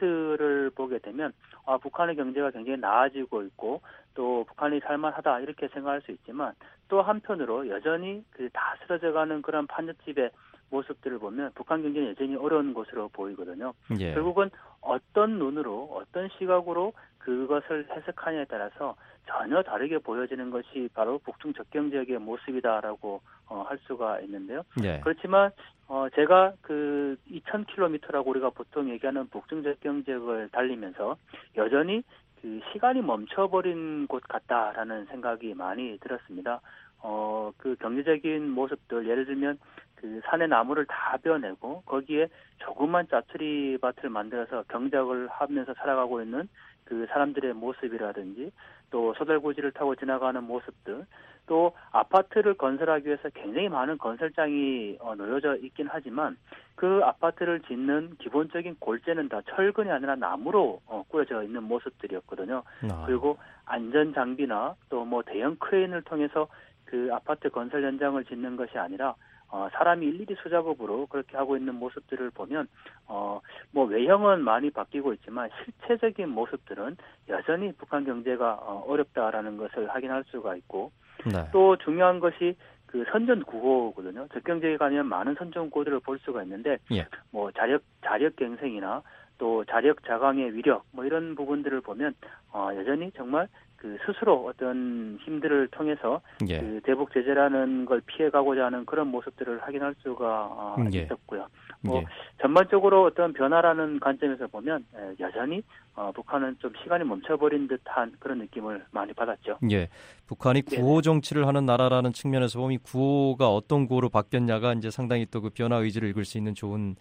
아파트를 보게 되면 아, 북한의 경제가 굉장히 나아지고 있고 또 북한이 살만하다 이렇게 생각할 수 있지만, 또 한편으로 여전히 그 다 쓰러져가는 그런 판잣집의 모습들을 보면 북한 경제는 여전히 어려운 곳으로 보이거든요. 예. 결국은 어떤 눈으로, 어떤 시각으로 그것을 해석하냐에 따라서 전혀 다르게 보여지는 것이 바로 북중 접경 지역의 모습이다라고 어, 할 수가 있는데요. 예. 그렇지만 어, 제가 그 이천 킬로미터라고 우리가 보통 얘기하는 북중 접경 지역을 달리면서 여전히 그 시간이 멈춰버린 곳 같다라는 생각이 많이 들었습니다. 어, 그 경제적인 모습들, 예를 들면 그 산의 나무를 다 베어내고 거기에 조그만 짜투리 밭을 만들어서 경작을 하면서 살아가고 있는 그 사람들의 모습이라든지, 또 소달구지를 타고 지나가는 모습들, 또 아파트를 건설하기 위해서 굉장히 많은 건설장이 어, 놓여져 있긴 하지만 그 아파트를 짓는 기본적인 골재는 다 철근이 아니라 나무로 어, 꾸려져 있는 모습들이었거든요. 아. 그리고 안전 장비나 또 뭐 대형 크레인을 통해서 그 아파트 건설 현장을 짓는 것이 아니라 어, 사람이 일일이 수작업으로 그렇게 하고 있는 모습들을 보면 어, 뭐 외형은 많이 바뀌고 있지만 실체적인 모습들은 여전히 북한 경제가 어, 어렵다라는 것을 확인할 수가 있고, 네. 또 중요한 것이 그 선전구호거든요. 접경지역에 가면 많은 선전구호들을 볼 수가 있는데 예. 뭐 자력 자력 갱생이나 또 자력 자강의 위력 뭐 이런 부분들을 보면 어, 여전히 정말 그 스스로 어떤 힘들을 통해서 예. 그 대북 제재라는 걸 피해가고자 하는 그런 모습들을 확인할 수가 어, 예. 있었고요. 뭐 예. 전반적으로 어떤 변화라는 관점에서 보면 여전히 어, 북한은 좀 시간이 멈춰버린 듯한 그런 느낌을 많이 받았죠. 예, 북한이 구호 정치를 하는 나라라는 측면에서 보면 이 구호가 어떤 구호로 바뀌었냐가 이제 상당히 또 그 변화 의지를 읽을 수 있는 좋은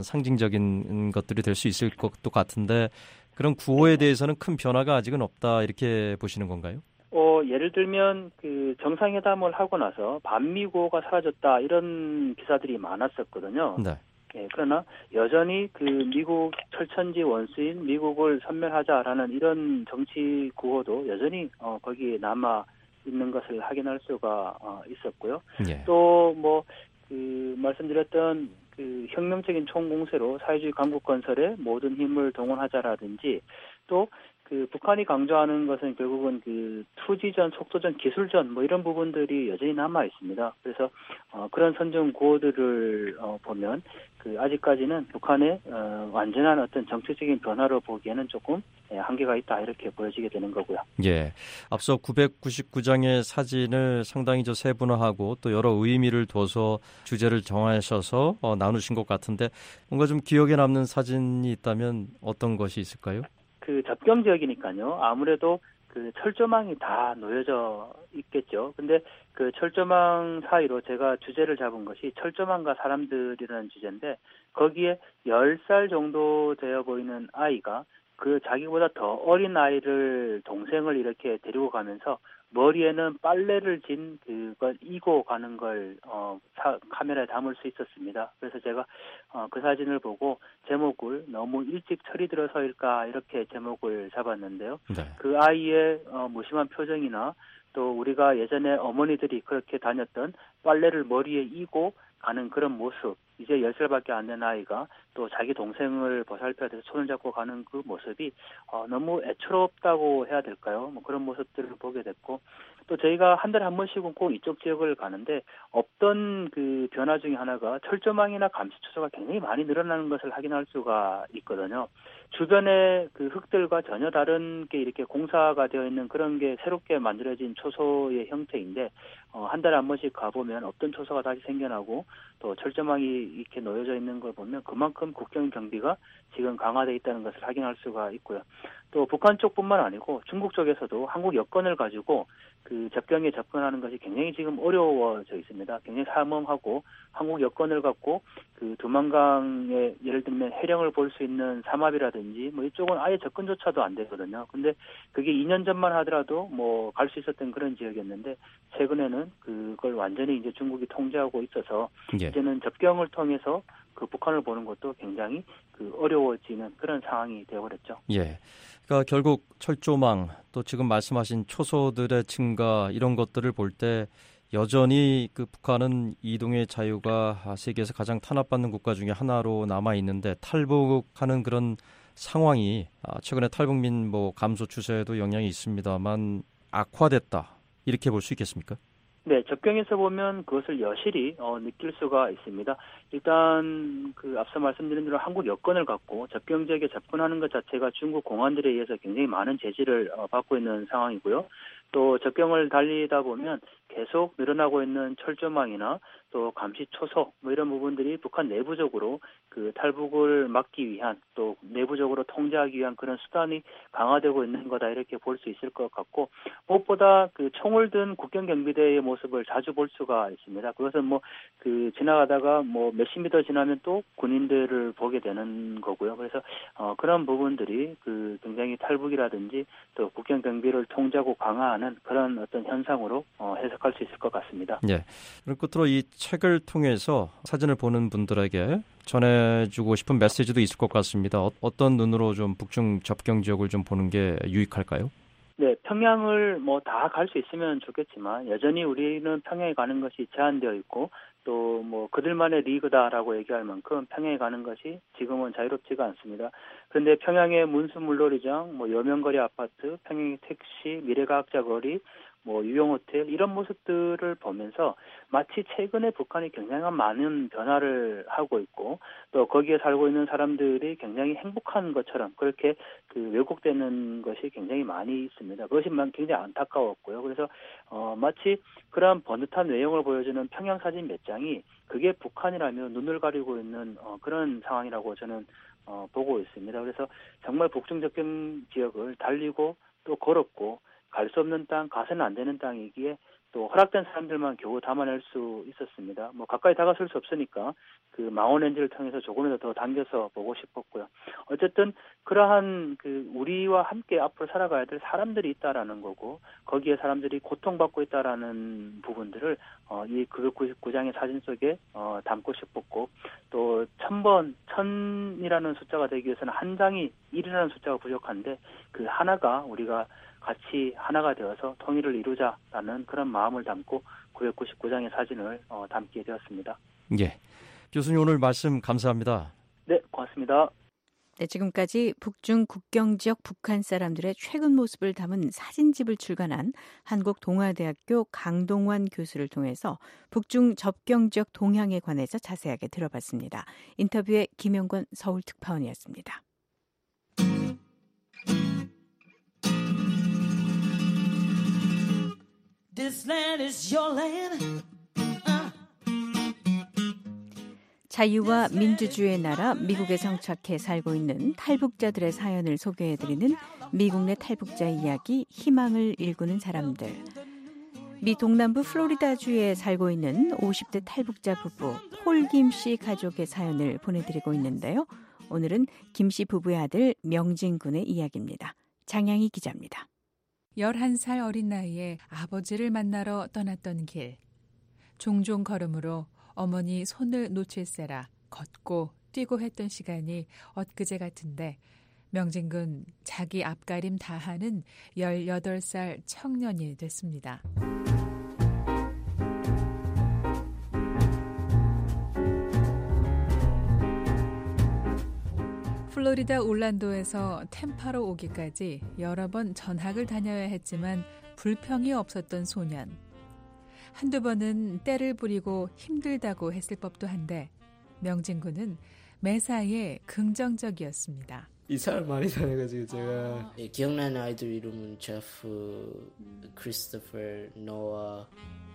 상징적인 것들이 될 수 있을 것도 같은데, 그런 구호에 대해서는 큰 변화가 아직은 없다 이렇게 보시는 건가요? 어, 예를 들면 그 정상회담을 하고 나서 반미구호가 사라졌다 이런 기사들이 많았었거든요. 네. 예, 그러나 여전히 그 미국 철천지 원수인 미국을 섬멸하자라는 이런 정치 구호도 여전히 어, 거기에 남아 있는 것을 확인할 수가 어, 있었고요. 예. 또 뭐 그 말씀드렸던 그 혁명적인 총공세로 사회주의 강국 건설에 모든 힘을 동원하자라든지 또 그 북한이 강조하는 것은 결국은 그 투지전, 속도전, 기술전 뭐 이런 부분들이 여전히 남아 있습니다. 그래서 어, 그런 선전 구호들을 어, 보면 그 아직까지는 북한의 어, 완전한 어떤 정치적인 변화로 보기에는 조금 예, 한계가 있다 이렇게 보여지게 되는 거고요. 예, 앞서 구백구십구 장의 사진을 상당히 저 세분화하고 또 여러 의미를 둬서 주제를 정하셔서 어, 나누신 것 같은데 뭔가 좀 기억에 남는 사진이 있다면 어떤 것이 있을까요? 그 접경 지역이니까요. 아무래도 그 철조망이 다 놓여져 있겠죠. 근데 그 철조망 사이로 제가 주제를 잡은 것이 철조망과 사람들이라는 주제인데 거기에 열 살 정도 되어 보이는 아이가 그 자기보다 더 어린 아이를 동생을 이렇게 데리고 가면서 머리에는 빨래를 진 그걸 이고 가는 걸 어, 사, 카메라에 담을 수 있었습니다. 그래서 제가 어, 그 사진을 보고 제목을 너무 일찍 철이 들어서일까 이렇게 제목을 잡았는데요. 네. 그 아이의 어, 무심한 표정이나 또 우리가 예전에 어머니들이 그렇게 다녔던 빨래를 머리에 이고 가는 그런 모습, 이제 열 살밖에 안 된 아이가 또 자기 동생을 보살펴야 돼서 손을 잡고 가는 그 모습이 어, 너무 애처롭다고 해야 될까요? 뭐 그런 모습들을 보게 됐고 또 저희가 한 달에 한 번씩은 꼭 이쪽 지역을 가는데 없던 그 변화 중에 하나가 철조망이나 감시초소가 굉장히 많이 늘어나는 것을 확인할 수가 있거든요. 주변의 그 흙들과 전혀 다른 게 이렇게 공사가 되어 있는 그런 게 새롭게 만들어진 초소의 형태인데 어, 한 달에 한 번씩 가보면 없던 초소가 다시 생겨나고 또 철조망이 이렇게 놓여져 있는 걸 보면 그만큼 국경 경비가 지금 강화되어 있다는 것을 확인할 수가 있고요. 또 북한 쪽뿐만 아니고 중국 쪽에서도 한국 여권을 가지고 그 접경에 접근하는 것이 굉장히 지금 어려워져 있습니다. 굉장히 삼엄하고 한국 여권을 갖고 그 두만강의 예를 들면 해령을 볼 수 있는 삼합이라든지 뭐 이쪽은 아예 접근조차도 안 되거든요. 근데 그게 이 년 전만 하더라도 뭐 갈 수 있었던 그런 지역이었는데 최근에는 그걸 완전히 이제 중국이 통제하고 있어서 예. 이제는 접경을 통해서 그 북한을 보는 것도 굉장히 그 어려워지는 그런 상황이 되어버렸죠. 예. 그러니까 결국 철조망 또 지금 말씀하신 초소들의 증가 이런 것들을 볼 때 여전히 그 북한은 이동의 자유가 세계에서 가장 탄압받는 국가 중에 하나로 남아 있는데 탈북하는 그런 상황이 최근에 탈북민 뭐 감소 추세에도 영향이 있습니다만 악화됐다 이렇게 볼 수 있겠습니까? 네, 접경에서 보면 그것을 여실히 어, 느낄 수가 있습니다. 일단 그 앞서 말씀드린 대로 한국 여권을 갖고 접경 지역에 접근하는 것 자체가 중국 공안들에 의해서 굉장히 많은 제지를 어, 받고 있는 상황이고요. 또 접경을 달리다 보면 계속 늘어나고 있는 철조망이나 또 감시 초소 뭐 이런 부분들이 북한 내부적으로 그 탈북을 막기 위한 또 내부적으로 통제하기 위한 그런 수단이 강화되고 있는 거다 이렇게 볼 수 있을 것 같고 무엇보다 그 총을 든 국경 경비대의 모습을 자주 볼 수가 있습니다. 그것은 뭐 그 지나가다가 뭐 몇십 미터 지나면 또 군인들을 보게 되는 거고요. 그래서 어 그런 부분들이 그 굉장히 탈북이라든지 또 국경 경비를 통제하고 강화하는 그런 어떤 현상으로 어 해석할 수 있을 것 같습니다. 예. 그럼 끝으로 이 책을 통해서 사진을 보는 분들에게 전해주고 싶은 메시지도 있을 것 같습니다. 어, 어떤 눈으로 좀 북중 접경 지역을 좀 보는 게 유익할까요? 네, 평양을 뭐 다 갈 수 있으면 좋겠지만 여전히 우리는 평양에 가는 것이 제한되어 있고 또 뭐 그들만의 리그다라고 얘기할 만큼 평양에 가는 것이 지금은 자유롭지가 않습니다. 그런데 평양의 문수물놀이장, 뭐 여명거리 아파트, 평양의 택시, 미래과학자 거리, 뭐 유용호텔 이런 모습들을 보면서 마치 최근에 북한이 굉장히 많은 변화를 하고 있고 또 거기에 살고 있는 사람들이 굉장히 행복한 것처럼 그렇게 그 왜곡되는 것이 굉장히 많이 있습니다. 그것이 굉장히 안타까웠고요. 그래서 어 마치 그러한 번듯한 외형을 보여주는 평양 사진 몇 장이 그게 북한이라면 눈을 가리고 있는 어 그런 상황이라고 저는 어 보고 있습니다. 그래서 정말 북중 접경 지역을 달리고 또 걸었고 갈 수 없는 땅, 가서는 안 되는 땅이기에 또 허락된 사람들만 겨우 담아낼 수 있었습니다. 뭐 가까이 다가설 수 없으니까 그 망원렌즈를 통해서 조금이라도 더 당겨서 보고 싶었고요. 어쨌든 그러한 그 우리와 함께 앞으로 살아가야 될 사람들이 있다라는 거고 거기에 사람들이 고통받고 있다라는 부분들을 어, 이 구백구십구 장의 사진 속에 어, 담고 싶었고 또 천 번, 천이라는 숫자가 되기 위해서는 한 장이 일이라는 숫자가 부족한데 그 하나가 우리가 같이 하나가 되어서 통일을 이루자라는 그런 마음을 담고 구백구십구 장의 사진을 어, 담게 되었습니다. 예, 교수님 오늘 말씀 감사합니다. 네, 고맙습니다. 네, 지금까지 북중 국경 지역 북한 사람들의 최근 모습을 담은 사진집을 출간한 한국동아대학교 강동환 교수를 통해서 북중 접경 지역 동향에 관해서 자세하게 들어봤습니다. 인터뷰에 김영권 서울특파원이었습니다. This land is your land. 자유와 민주주의의 나라 미국에 정착해 살고 있는 탈북자들의 사연을 소개해드리는 미국 내 탈북자의 이야기 희망을 일구는 사람들. 미 동남부 플로리다주에 살고 있는 오십 대 탈북자 부부 폴 김 씨 가족의 사연을 보내드리고 있는데요. 오늘은 김 씨 부부의 아들 명진 군의 이야기입니다. 장양희 기자입니다. 열한 살 어린 나이에 아버지를 만나러 떠났던 길. 종종 걸음으로 어머니 손을 놓칠세라 걷고 뛰고 했던 시간이 엊그제 같은데 명진군 자기 앞가림 다하는 열여덟 살 청년이 됐습니다. 플로리다 올란도에서 템파로 오기까지 여러 번 전학을 다녀야 했지만 불평이 없었던 소년. 한두 번은 때를 부리고 힘들다고 했을 법도 한데 명진군은 매사에 긍정적이었습니다. 이사를 많이 다녀가지고 제가 예, 기억나는 아이들 이름은 제프, 크리스토퍼, 노아.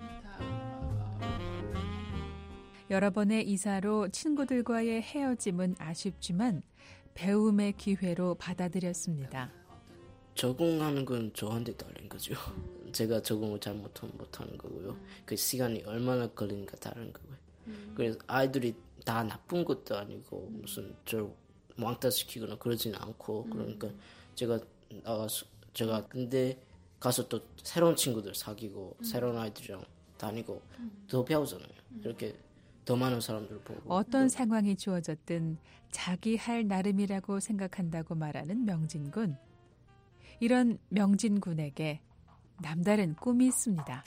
여러 번의 이사로 친구들과의 헤어짐은 아쉽지만 배움의 기회로 받아들였습니다. 적응하는 건 저한테 다른 거죠. 제가 적응을 잘 못하면 못하는 거고요. 그 시간이 얼마나 걸리니까 다른 거고요. 음. 그래서 아이들이 다 나쁜 것도 아니고 무슨 저 왕따시키거나 그러진 않고 음. 그러니까 제가 나가서 제가 근데 가서 또 새로운 친구들 사귀고 음. 새로운 아이들이랑 다니고 음. 더 배우잖아요. 음. 이렇게 더 많은 사람들을 보고 어떤 상황이 주어졌든 자기 할 나름이라고 생각한다고 말하는 명진군. 이런 명진군에게 남다른 꿈이 있습니다.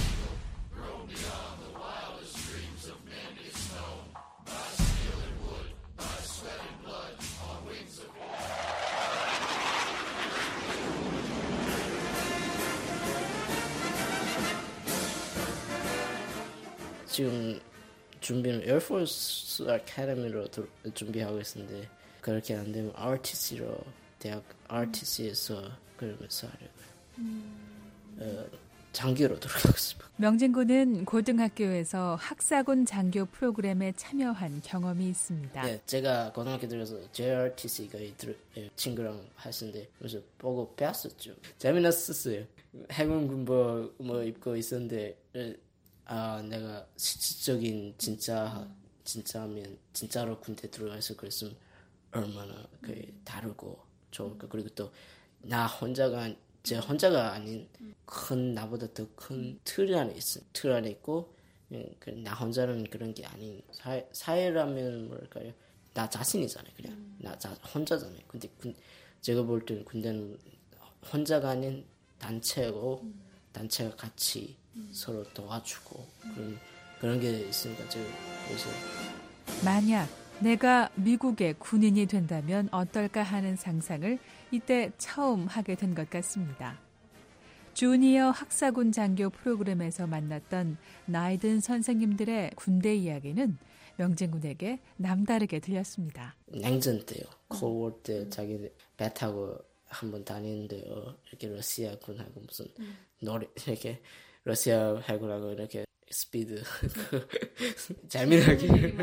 지금 준비는 에어포스 아카데미로 준비하고 있는데 그렇게 안 되면 알티씨로 대학 알티씨에서 그러면서 하려고요. 음. 어, 장교로 들어가고 싶어요. 명진군은 고등학교에서 학사군 장교 프로그램에 참여한 경험이 있습니다. 네, 제가 고등학교 들어서 제이알티씨가 친구랑 했는데 그래서 보고 배웠었죠. 재미났었어요. 해군 군복 뭐 입고 있었는데 아 내가 실질적인 진짜 진짜면 진짜로 군대 들어가서 그랬으면 얼마나 그 다르고 좋을까. 그리고 또 나 혼자가 제 혼자가 아닌 큰 나보다 더 큰 틀 안에 있어. 틀 안에 있고 나 혼자는 그런 게 아닌 사회, 사회라면 뭐랄까요? 나 자신이잖아요. 그냥 나 자, 혼자잖아요. 근데 군, 제가 볼 때는 군대는 혼자가 아닌 단체고 단체가 같이 서로 도와주고 그런 그런 게 있으니까 제가 그래서 만약 내가 미국의 군인이 된다면 어떨까 하는 상상을 이때 처음 하게 된 것 같습니다. 주니어 학사군 장교 프로그램에서 만났던 나이 든 선생님들의 군대 이야기는 명진군에게 남다르게 들렸습니다. 냉전 때요. 콜워 때 자기 배 타고 한번 다니는데요. 이렇게 러시아군하고 무슨 노래 이렇게 러시아 해군하고 이렇게 스피드 재미나게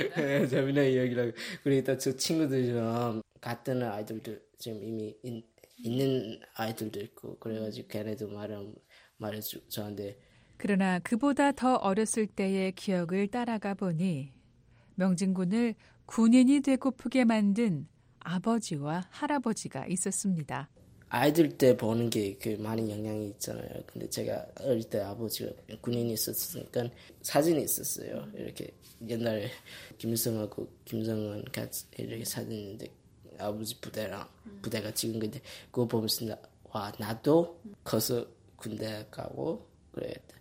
재미나게 이야기라고 그러니까 저 친구들이랑 같은 아이들도 지금 이미 인, 있는 아이들도 있고 그래가지고 걔네도 말을 말해줘 저한테. 그러나 그보다 더 어렸을 때의 기억을 따라가 보니 명진 군을 군인이 되고프게 만든 아버지와 할아버지가 있었습니다. 아이들 때 보는 게 그 많은 영향이 있잖아요. 근데 제가 어릴 때 아버지가 군인이 있었으니까 사진이 있었어요. 이렇게 옛날에 김일성하고 김정은 같이 이렇게 사진인데 아버지 부대랑 부대가 찍은 건데 그거 보면서 나, 와 나도 커서 군대 가고 그래야겠다.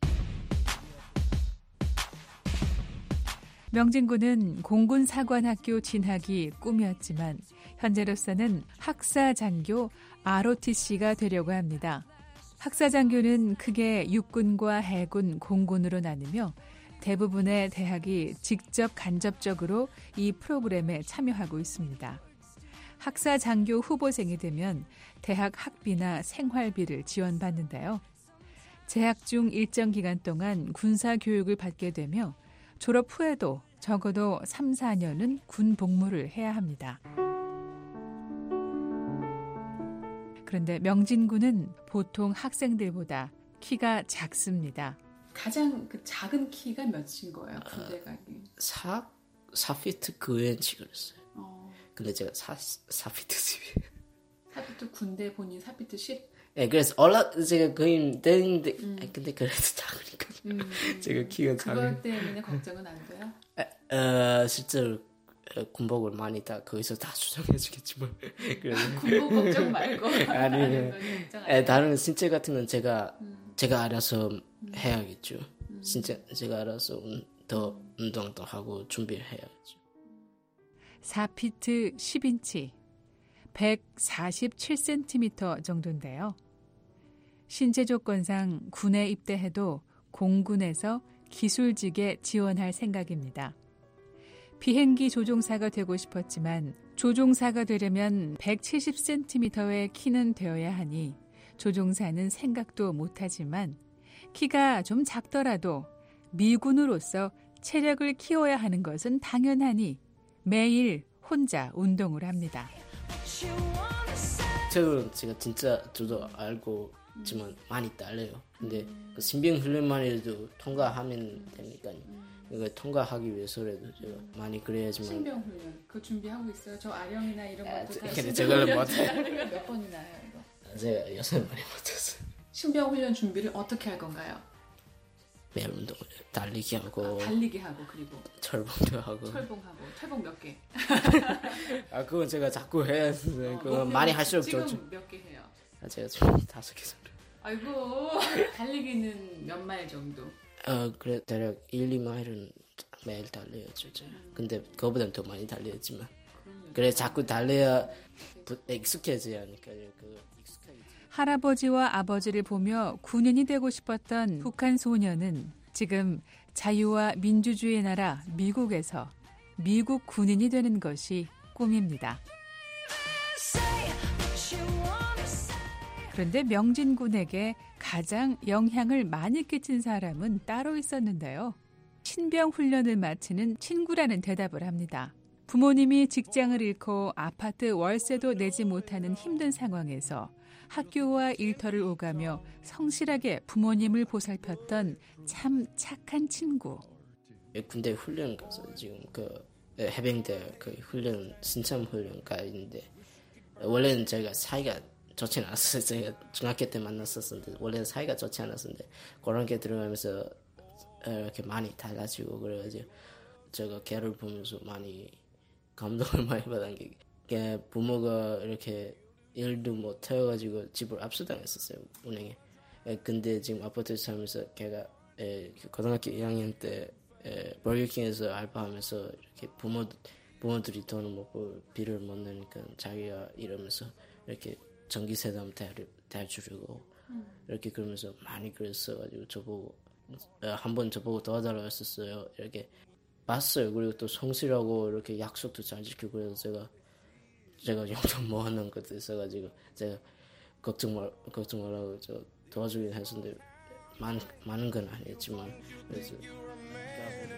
명진 군은 공군사관학교 진학이 꿈이었지만 현재로서는 학사장교 알오티씨가 되려고 합니다. 학사장교는 크게 육군과 해군, 공군으로 나누며 대부분의 대학이 직접 간접적으로 이 프로그램에 참여하고 있습니다. 학사장교 후보생이 되면 대학 학비나 생활비를 지원받는데요. 재학 중 일정 기간 동안 군사교육을 받게 되며 졸업 후에도 적어도 삼, 사 년은 군 복무를 해야 합니다. 그런데 명진 군은 보통 학생들보다 키가 작습니다. 가장 그 작은 키가 몇인 거예요? 군대 가기? 사, 사 피트 구 인치 그랬어요. 어. 근데 제가 사, 사 피트 십. 사 피트 군대 본인 사 피트 십? 네, 그래서 올라 제가 거의 되는데 음. 근데 그래도 작으니까 음. 제가 키가 작은. 그것 때문에 걱정은 안 돼요? 어, 실제로 군복을 많이 다 거기서 다 수정해주겠지만. 아, 군복 걱정 말고. 아니, 에, 다른 신체 같은 건 제가 음. 제가 알아서 음. 해야겠죠. 음. 진짜 제가 알아서 더 운동도 하고 준비를 해야겠죠. 사 피트 십 인치, 백사십칠 센티미터 정도인데요. 신체 조건상 군에 입대해도 공군에서 기술직에 지원할 생각입니다. 비행기 조종사가 되고 싶었지만 조종사가 되려면 백칠십 센티미터의 키는 되어야 하니 조종사는 생각도 못하지만 키가 좀 작더라도 미군으로서 체력을 키워야 하는 것은 당연하니 매일 혼자 운동을 합니다. 체력은 제가 진짜 저도 알고 있지만 많이 딸려요. 근데 그 신병 훈련만 해도 통과하면 되니까 이거 통과하기 위해서라도 제가 많이 그래야지만. 신병 훈련 그거 준비하고 있어요? 저 아령이나 이런 것도 아, 다 근데 저걸 못해요. 몇 번이나 해요 이거? 제가 여섯 번이 못했어요. 신병 훈련 준비를 어떻게 할 건가요? 매일 운동을 달리기 하고 아, 달리기 하고 그리고 철봉도 하고 철봉하고 철봉 몇 개? 아 그건 제가 자꾸 해야 되는데 어, 그건 많이 할수록 지금 좋죠. 몇 개 해요? 아, 제가 지금 다섯 개 정도. 아이고 달리기는 몇 마일 정도? 어 그래 대략 일, 이 마일은 매일 달려요 진짜. 음. 근데 그거보다는 더 많이 달렸지만 그럼요. 그래 자꾸 달려야 익숙해져야 하니까요. 그 익숙하게. 할아버지와 아버지를 보며 군인이 되고 싶었던 북한 소년은 지금 자유와 민주주의의 나라 미국에서 미국 군인이 되는 것이 꿈입니다. 그런데 명진 군에게 가장 영향을 많이 끼친 사람은 따로 있었는데요. 신병 훈련을 마치는 친구라는 대답을 합니다. 부모님이 직장을 잃고 아파트 월세도 내지 못하는 힘든 상황에서 학교와 일터를 오가며 성실하게 부모님을 보살폈던 참 착한 친구. 군대 훈련 가서 지금 그 해병대 그 훈련 신참 훈련가 있는데 원래는 제가 사이가 좋지 않았어요. 제가 중학교 때 만났었는데 원래는 사이가 좋지 않았는데 그런 게 들어가면서 이렇게 많이 달라지고 그래가지고 제가 걔를 보면서 많이 감동을 많이 받은 게 부모가 이렇게 일도 못 해가지고 집을 압수당했었어요 운행에. 근데 지금 아파트 살면서 걔가 고등학교 일 학년 때 버거킹에서 알바하면서 이렇게 부모 부모들이 돈을 먹고 비를 못 내니까 자기가 이러면서 이렇게 전기세도 대주려고 음. 이렇게 그러면서 많이 그랬어가지고 저보고 한번 저보고 도와달라고 했었어요. 이렇게 봤어요. 그리고 또 성실하고 이렇게 약속도 잘 지키고 그래서 제가 제가 용돈 모아놓은 것도 있어가지고 제가 걱정 말 걱정 말라고 저 도와주긴 했었는데 많 많은 건 아니었지만 그래서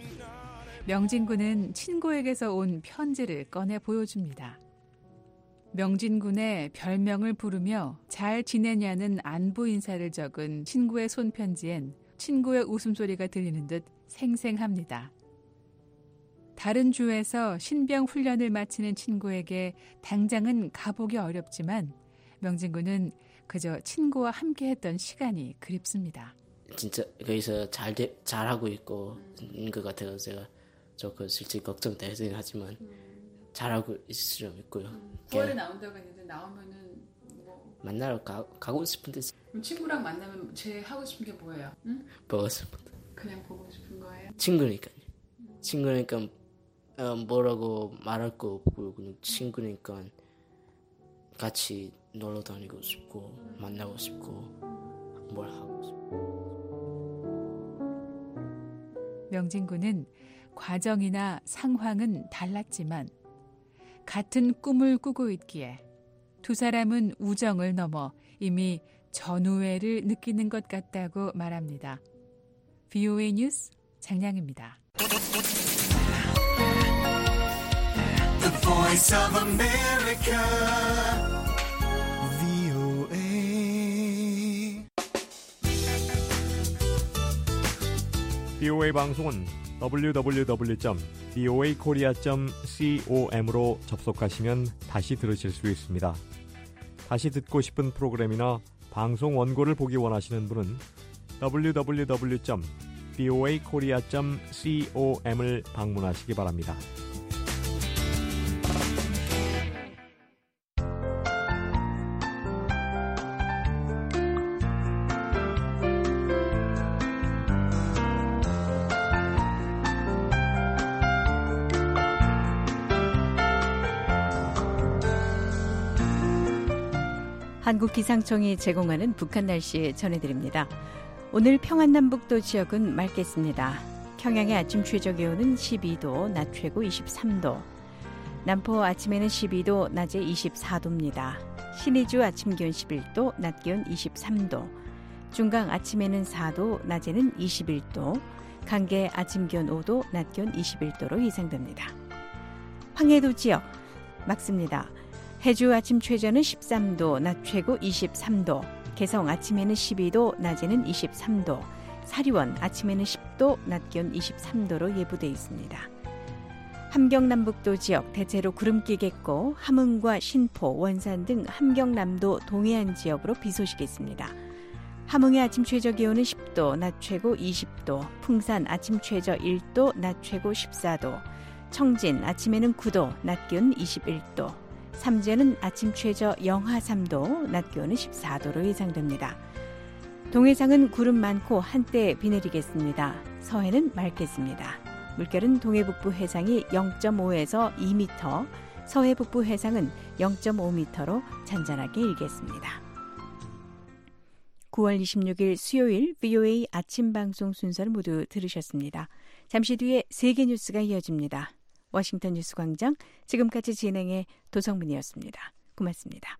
명진 군은 친구에게서 온 편지를 꺼내 보여줍니다. 명진군의 별명을 부르며 잘 지내냐는 안부 인사를 적은 친구의 손편지엔 친구의 웃음소리가 들리는 듯 생생합니다. 다른 주에서 신병 훈련을 마치는 친구에게 당장은 가보기 어렵지만 명진군은 그저 친구와 함께했던 시간이 그립습니다. 진짜 거기서 잘 되, 잘하고 있고 있는 것 같아서 제가 조금 실제 걱정되긴 하지만 잘하고 있으려 믿고요. 구월에 나온다고 했는데 나오면은 뭐 만나러 가, 가고 싶은데 그럼 친구랑 만나면 제일 하고 싶은 게 뭐예요? 응? 보고 싶은 그냥 보고 싶은 거예요? 친구니까요. 친구니까 어, 뭐라고 말할 거 없고 그냥 친구니까 같이 놀러 다니고 싶고 만나고 싶고 뭘 하고 싶고. 명진군은 과정이나 상황은 달랐지만 같은 꿈을 꾸고 있기에 두 사람은 우정을 넘어 이미 전우애를 느끼는 것 같다고 말합니다. 브이오에이 뉴스 장량입니다. The Voice of America, 브이오에이. 브이오에이 방송은 더블유 더블유 더블유 점 브이오에이 코리아 점 com으로 접속하시면 다시 들으실 수 있습니다. 다시 듣고 싶은 프로그램이나 방송 원고를 보기 원하시는 분은 더블유 더블유 더블유 점 브이오에이 코리아 점 com을 방문하시기 바랍니다. 한국기상청이 제공하는 북한 날씨 전해드립니다. 오늘 평안남북도 지역은 맑겠습니다. 평양의 아침 최저기온은 십이 도, 낮 최고 이십삼 도. 남포 아침에는 십이 도, 낮에 이십사 도입니다. 신의주 아침 기온 십일 도, 낮 기온 이십삼 도. 중강 아침에는 사 도, 낮에는 이십일 도. 강계 아침 기온 오 도, 낮 기온 이십일 도로 예상됩니다. 황해도 지역 맑습니다. 해주 아침 최저는 십삼 도, 낮 최고 이십삼 도. 개성 아침에는 십이 도, 낮에는 이십삼 도. 사리원 아침에는 십 도, 낮 기온 이십삼 도로 예보돼 있습니다. 함경남북도 지역 대체로 구름끼겠고 함흥과 신포, 원산 등 함경남도 동해안 지역으로 비 소식이 있습니다. 함흥의 아침 최저 기온은 십 도, 낮 최고 이십 도. 풍산 아침 최저 일 도, 낮 최고 십사 도. 청진 아침에는 구 도, 낮 기온 이십일 도. 삼재는 아침 최저 영하 삼 도, 낮 기온은 십사 도로 예상됩니다. 동해상은 구름 많고 한때 비 내리겠습니다. 서해는 맑겠습니다. 물결은 동해북부 해상이 영 점 오에서 이 미터, 서해북부 해상은 영 점 오 미터로 잔잔하게 일겠습니다. 구월 이십육일 수요일 브이오에이 아침 방송 순서를 모두 들으셨습니다. 잠시 뒤에 세계 뉴스가 이어집니다. 워싱턴 뉴스광장 지금까지 진행의 도성문이었습니다. 고맙습니다.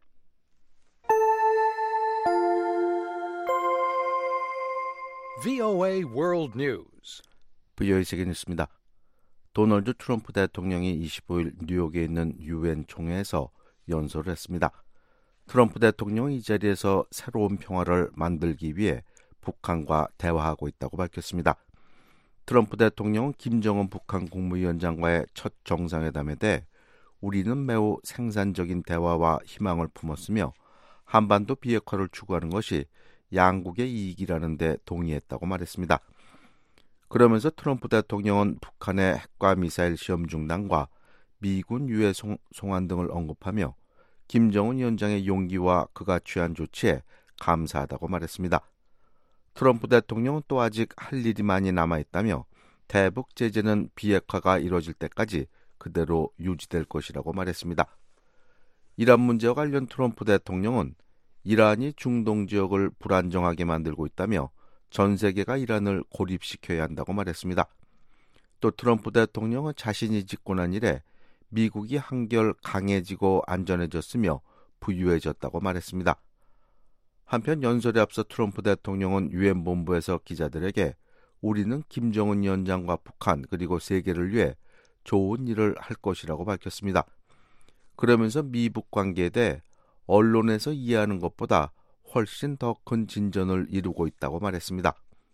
브이오에이 World News. 브이오에이 세계 뉴스입니다. 도널드 트럼프 대통령이 이십오일 뉴욕에 있는 유엔 총회에서 연설을 했습니다. 트럼프 대통령은 이 자리에서 새로운 평화를 만들기 위해 북한과 대화하고 있다고 밝혔습니다. 트럼프 대통령은 김정은 북한 국무위원장과의 첫 정상회담에 대해 우리는 매우 생산적인 대화와 희망을 품었으며 한반도 비핵화를 추구하는 것이 양국의 이익이라는 데 동의했다고 말했습니다. 그러면서 트럼프 대통령은 북한의 핵과 미사일 시험 중단과 미군 유해 송, 송환 등을 언급하며 김정은 위원장의 용기와 그가 취한 조치에 감사하다고 말했습니다. 트럼프 대통령은 또 아직 할 일이 많이 남아있다며 대북 제재는 비핵화가 이뤄질 때까지 그대로 유지될 것이라고 말했습니다. 이란 문제와 관련 트럼프 대통령은 이란이 중동 지역을 불안정하게 만들고 있다며 전 세계가 이란을 고립시켜야 한다고 말했습니다. 또 트럼프 대통령은 자신이 집권한 이래 미국이 한결 강해지고 안전해졌으며 부유해졌다고 말했습니다. 한편 연설에 앞서 트럼프 대통령은 유엔 본부에서 기자들에게 우리는 김정은 위원장과 북한 그리고 세계를 위해 좋은 일을 할 것이라고 밝혔습니다. 그러면서 미북 관계에 대해 언론에서 이해하는 것보다 훨씬 더 큰 진전을 이루고 있다고 말했습니다.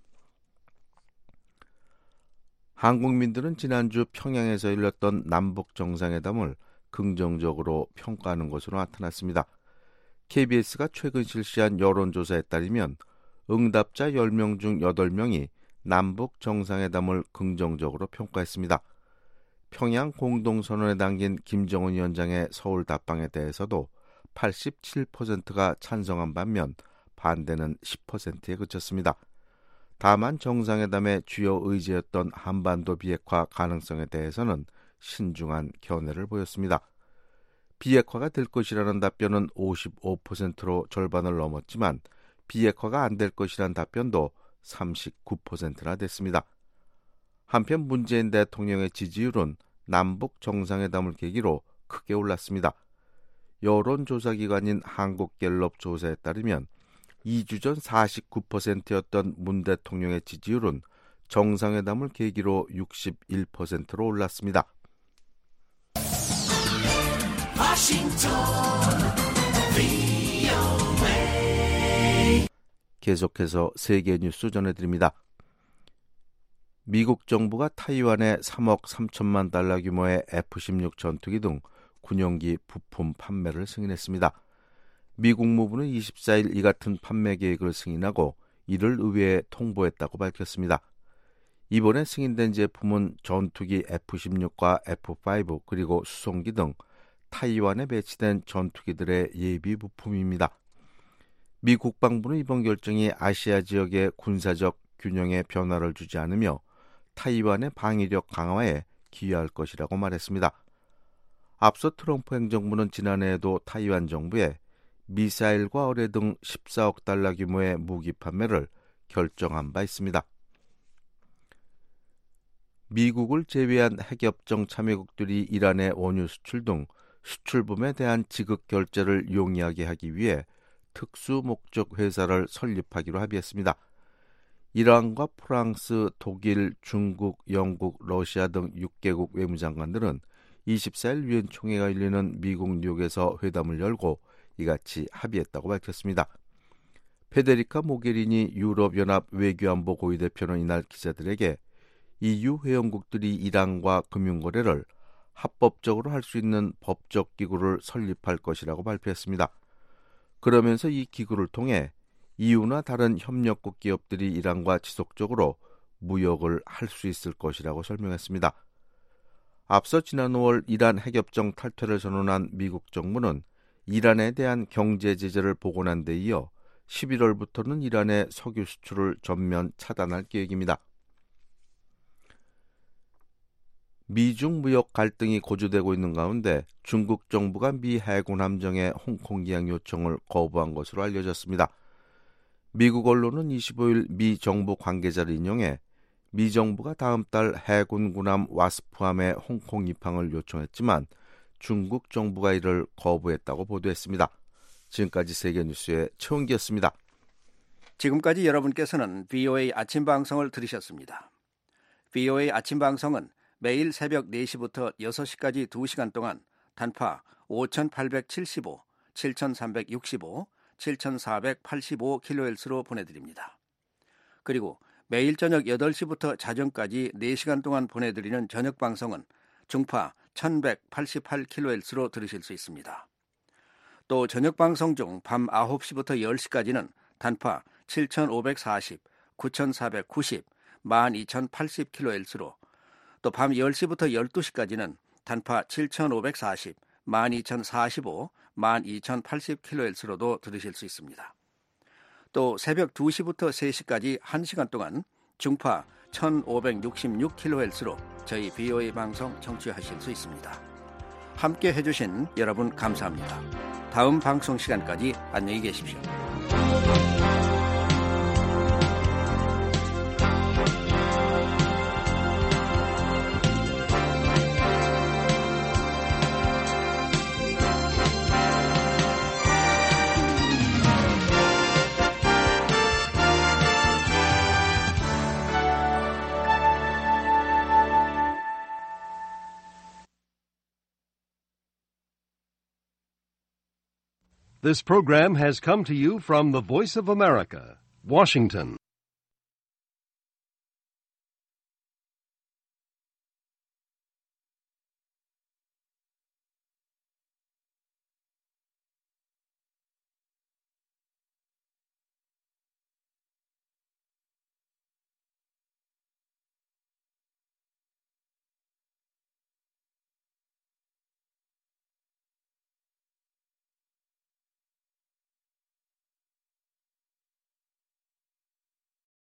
한국민들은 지난주 평양에서 열렸던 남북 정상회담을 긍정적으로 평가하는 것으로 나타났습니다. 케이비에스가 최근 실시한 여론조사에 따르면 응답자 열 명 중 여덟 명이 남북 정상회담을 긍정적으로 평가했습니다. 평양 공동선언에 담긴 김정은 위원장의 서울 답방에 대해서도 팔십칠 퍼센트가 찬성한 반면 반대는 십 퍼센트에 그쳤습니다. 다만 정상회담의 주요 의제였던 한반도 비핵화 가능성에 대해서는 신중한 견해를 보였습니다. 비핵화가 될 것이라는 답변은 오십오 퍼센트로 절반을 넘었지만 비핵화가 안 될 것이라는 답변도 삼십구 퍼센트나 됐습니다. 한편 문재인 대통령의 지지율은 남북 정상회담을 계기로 크게 올랐습니다. 여론조사기관인 한국갤럽 조사에 따르면 이 주 전 사십구 퍼센트였던 문 대통령의 지지율은 정상회담을 계기로 육십일 퍼센트로 올랐습니다. 워싱턴 브이오에이 계속해서 세계 뉴스 전해드립니다. 미국 정부가 타이완에 삼억 삼천만 달러 규모의 에프 십육 전투기 등 군용기 부품 판매를 승인했습니다. 미 국무부는 이십사 일 이 같은 판매 계획을 승인하고 이를 의회에 통보했다고 밝혔습니다. 이번에 승인된 제품은 전투기 에프 십육과 에프 오 그리고 수송기 등 타이완에 배치된 전투기들의 예비 부품입니다. 미 국방부는 이번 결정이 아시아 지역의 군사적 균형에 변화를 주지 않으며 타이완의 방위력 강화에 기여할 것이라고 말했습니다. 앞서 트럼프 행정부는 지난해에도 타이완 정부에 미사일과 어뢰 등 십사억 달러 규모의 무기 판매를 결정한 바 있습니다. 미국을 제외한 핵협정 참여국들이 이란의 원유 수출 등 수출품에 대한 지급 결제를 용이하게 하기 위해 특수 목적 회사를 설립하기로 합의했습니다. 이란과 프랑스, 독일, 중국, 영국, 러시아 등 육 개국 외무장관들은 이십사 일 유엔 총회가 열리는 미국 뉴욕에서 회담을 열고 이같이 합의했다고 밝혔습니다. 페데리카 모게리니 유럽연합 외교안보 고위대표는 이날 기자들에게 이유 회원국들이 이란과 금융거래를 합법적으로 할 수 있는 법적 기구를 설립할 것이라고 발표했습니다. 그러면서 이 기구를 통해 이유나 다른 협력국 기업들이 이란과 지속적으로 무역을 할 수 있을 것이라고 설명했습니다. 앞서 지난 오월 이란 핵협정 탈퇴를 선언한 미국 정부는 이란에 대한 경제 제재를 복원한 데 이어 십일월부터는 이란의 석유 수출을 전면 차단할 계획입니다. 미중 무역 갈등이 고조되고 있는 가운데 중국 정부가 미 해군 함정의 홍콩 기항 요청을 거부한 것으로 알려졌습니다. 미국 언론은 이십오 일 미 정부 관계자를 인용해 미 정부가 다음 달 해군 군함 와스프함의 홍콩 입항을 요청했지만 중국 정부가 이를 거부했다고 보도했습니다. 지금까지 세계뉴스의 최원기였습니다. 지금까지 여러분께서는 브이오에이 아침 방송을 들으셨습니다. 브이오에이 아침 방송은 매일 새벽 네 시부터 여섯 시까지 두 시간 동안 단파 오천팔백칠십오, 칠천삼백육십오, 칠천사백팔십오 킬로헤르츠로 보내드립니다. 그리고 매일 저녁 여덟 시부터 자정까지 네 시간 동안 보내드리는 저녁 방송은 중파 천백팔십팔 킬로헤르츠로 들으실 수 있습니다. 또 저녁 방송 중 밤 아홉 시부터 열 시까지는 단파 칠천오백사십, 구천사백구십, 만 이천팔십 킬로헤르츠로 또 밤 열 시부터 열두 시까지는 단파 칠천오백사십, 만 이천사십오, 만 이천팔십 킬로헤르츠로도 들으실 수 있습니다. 또 새벽 두 시부터 세 시까지 한 시간 동안 중파 천오백육십육 킬로헤르츠로 저희 브이오에이 방송 청취하실 수 있습니다. 함께 해주신 여러분 감사합니다. 다음 방송 시간까지 안녕히 계십시오. This program has come to you from the Voice of America, Washington.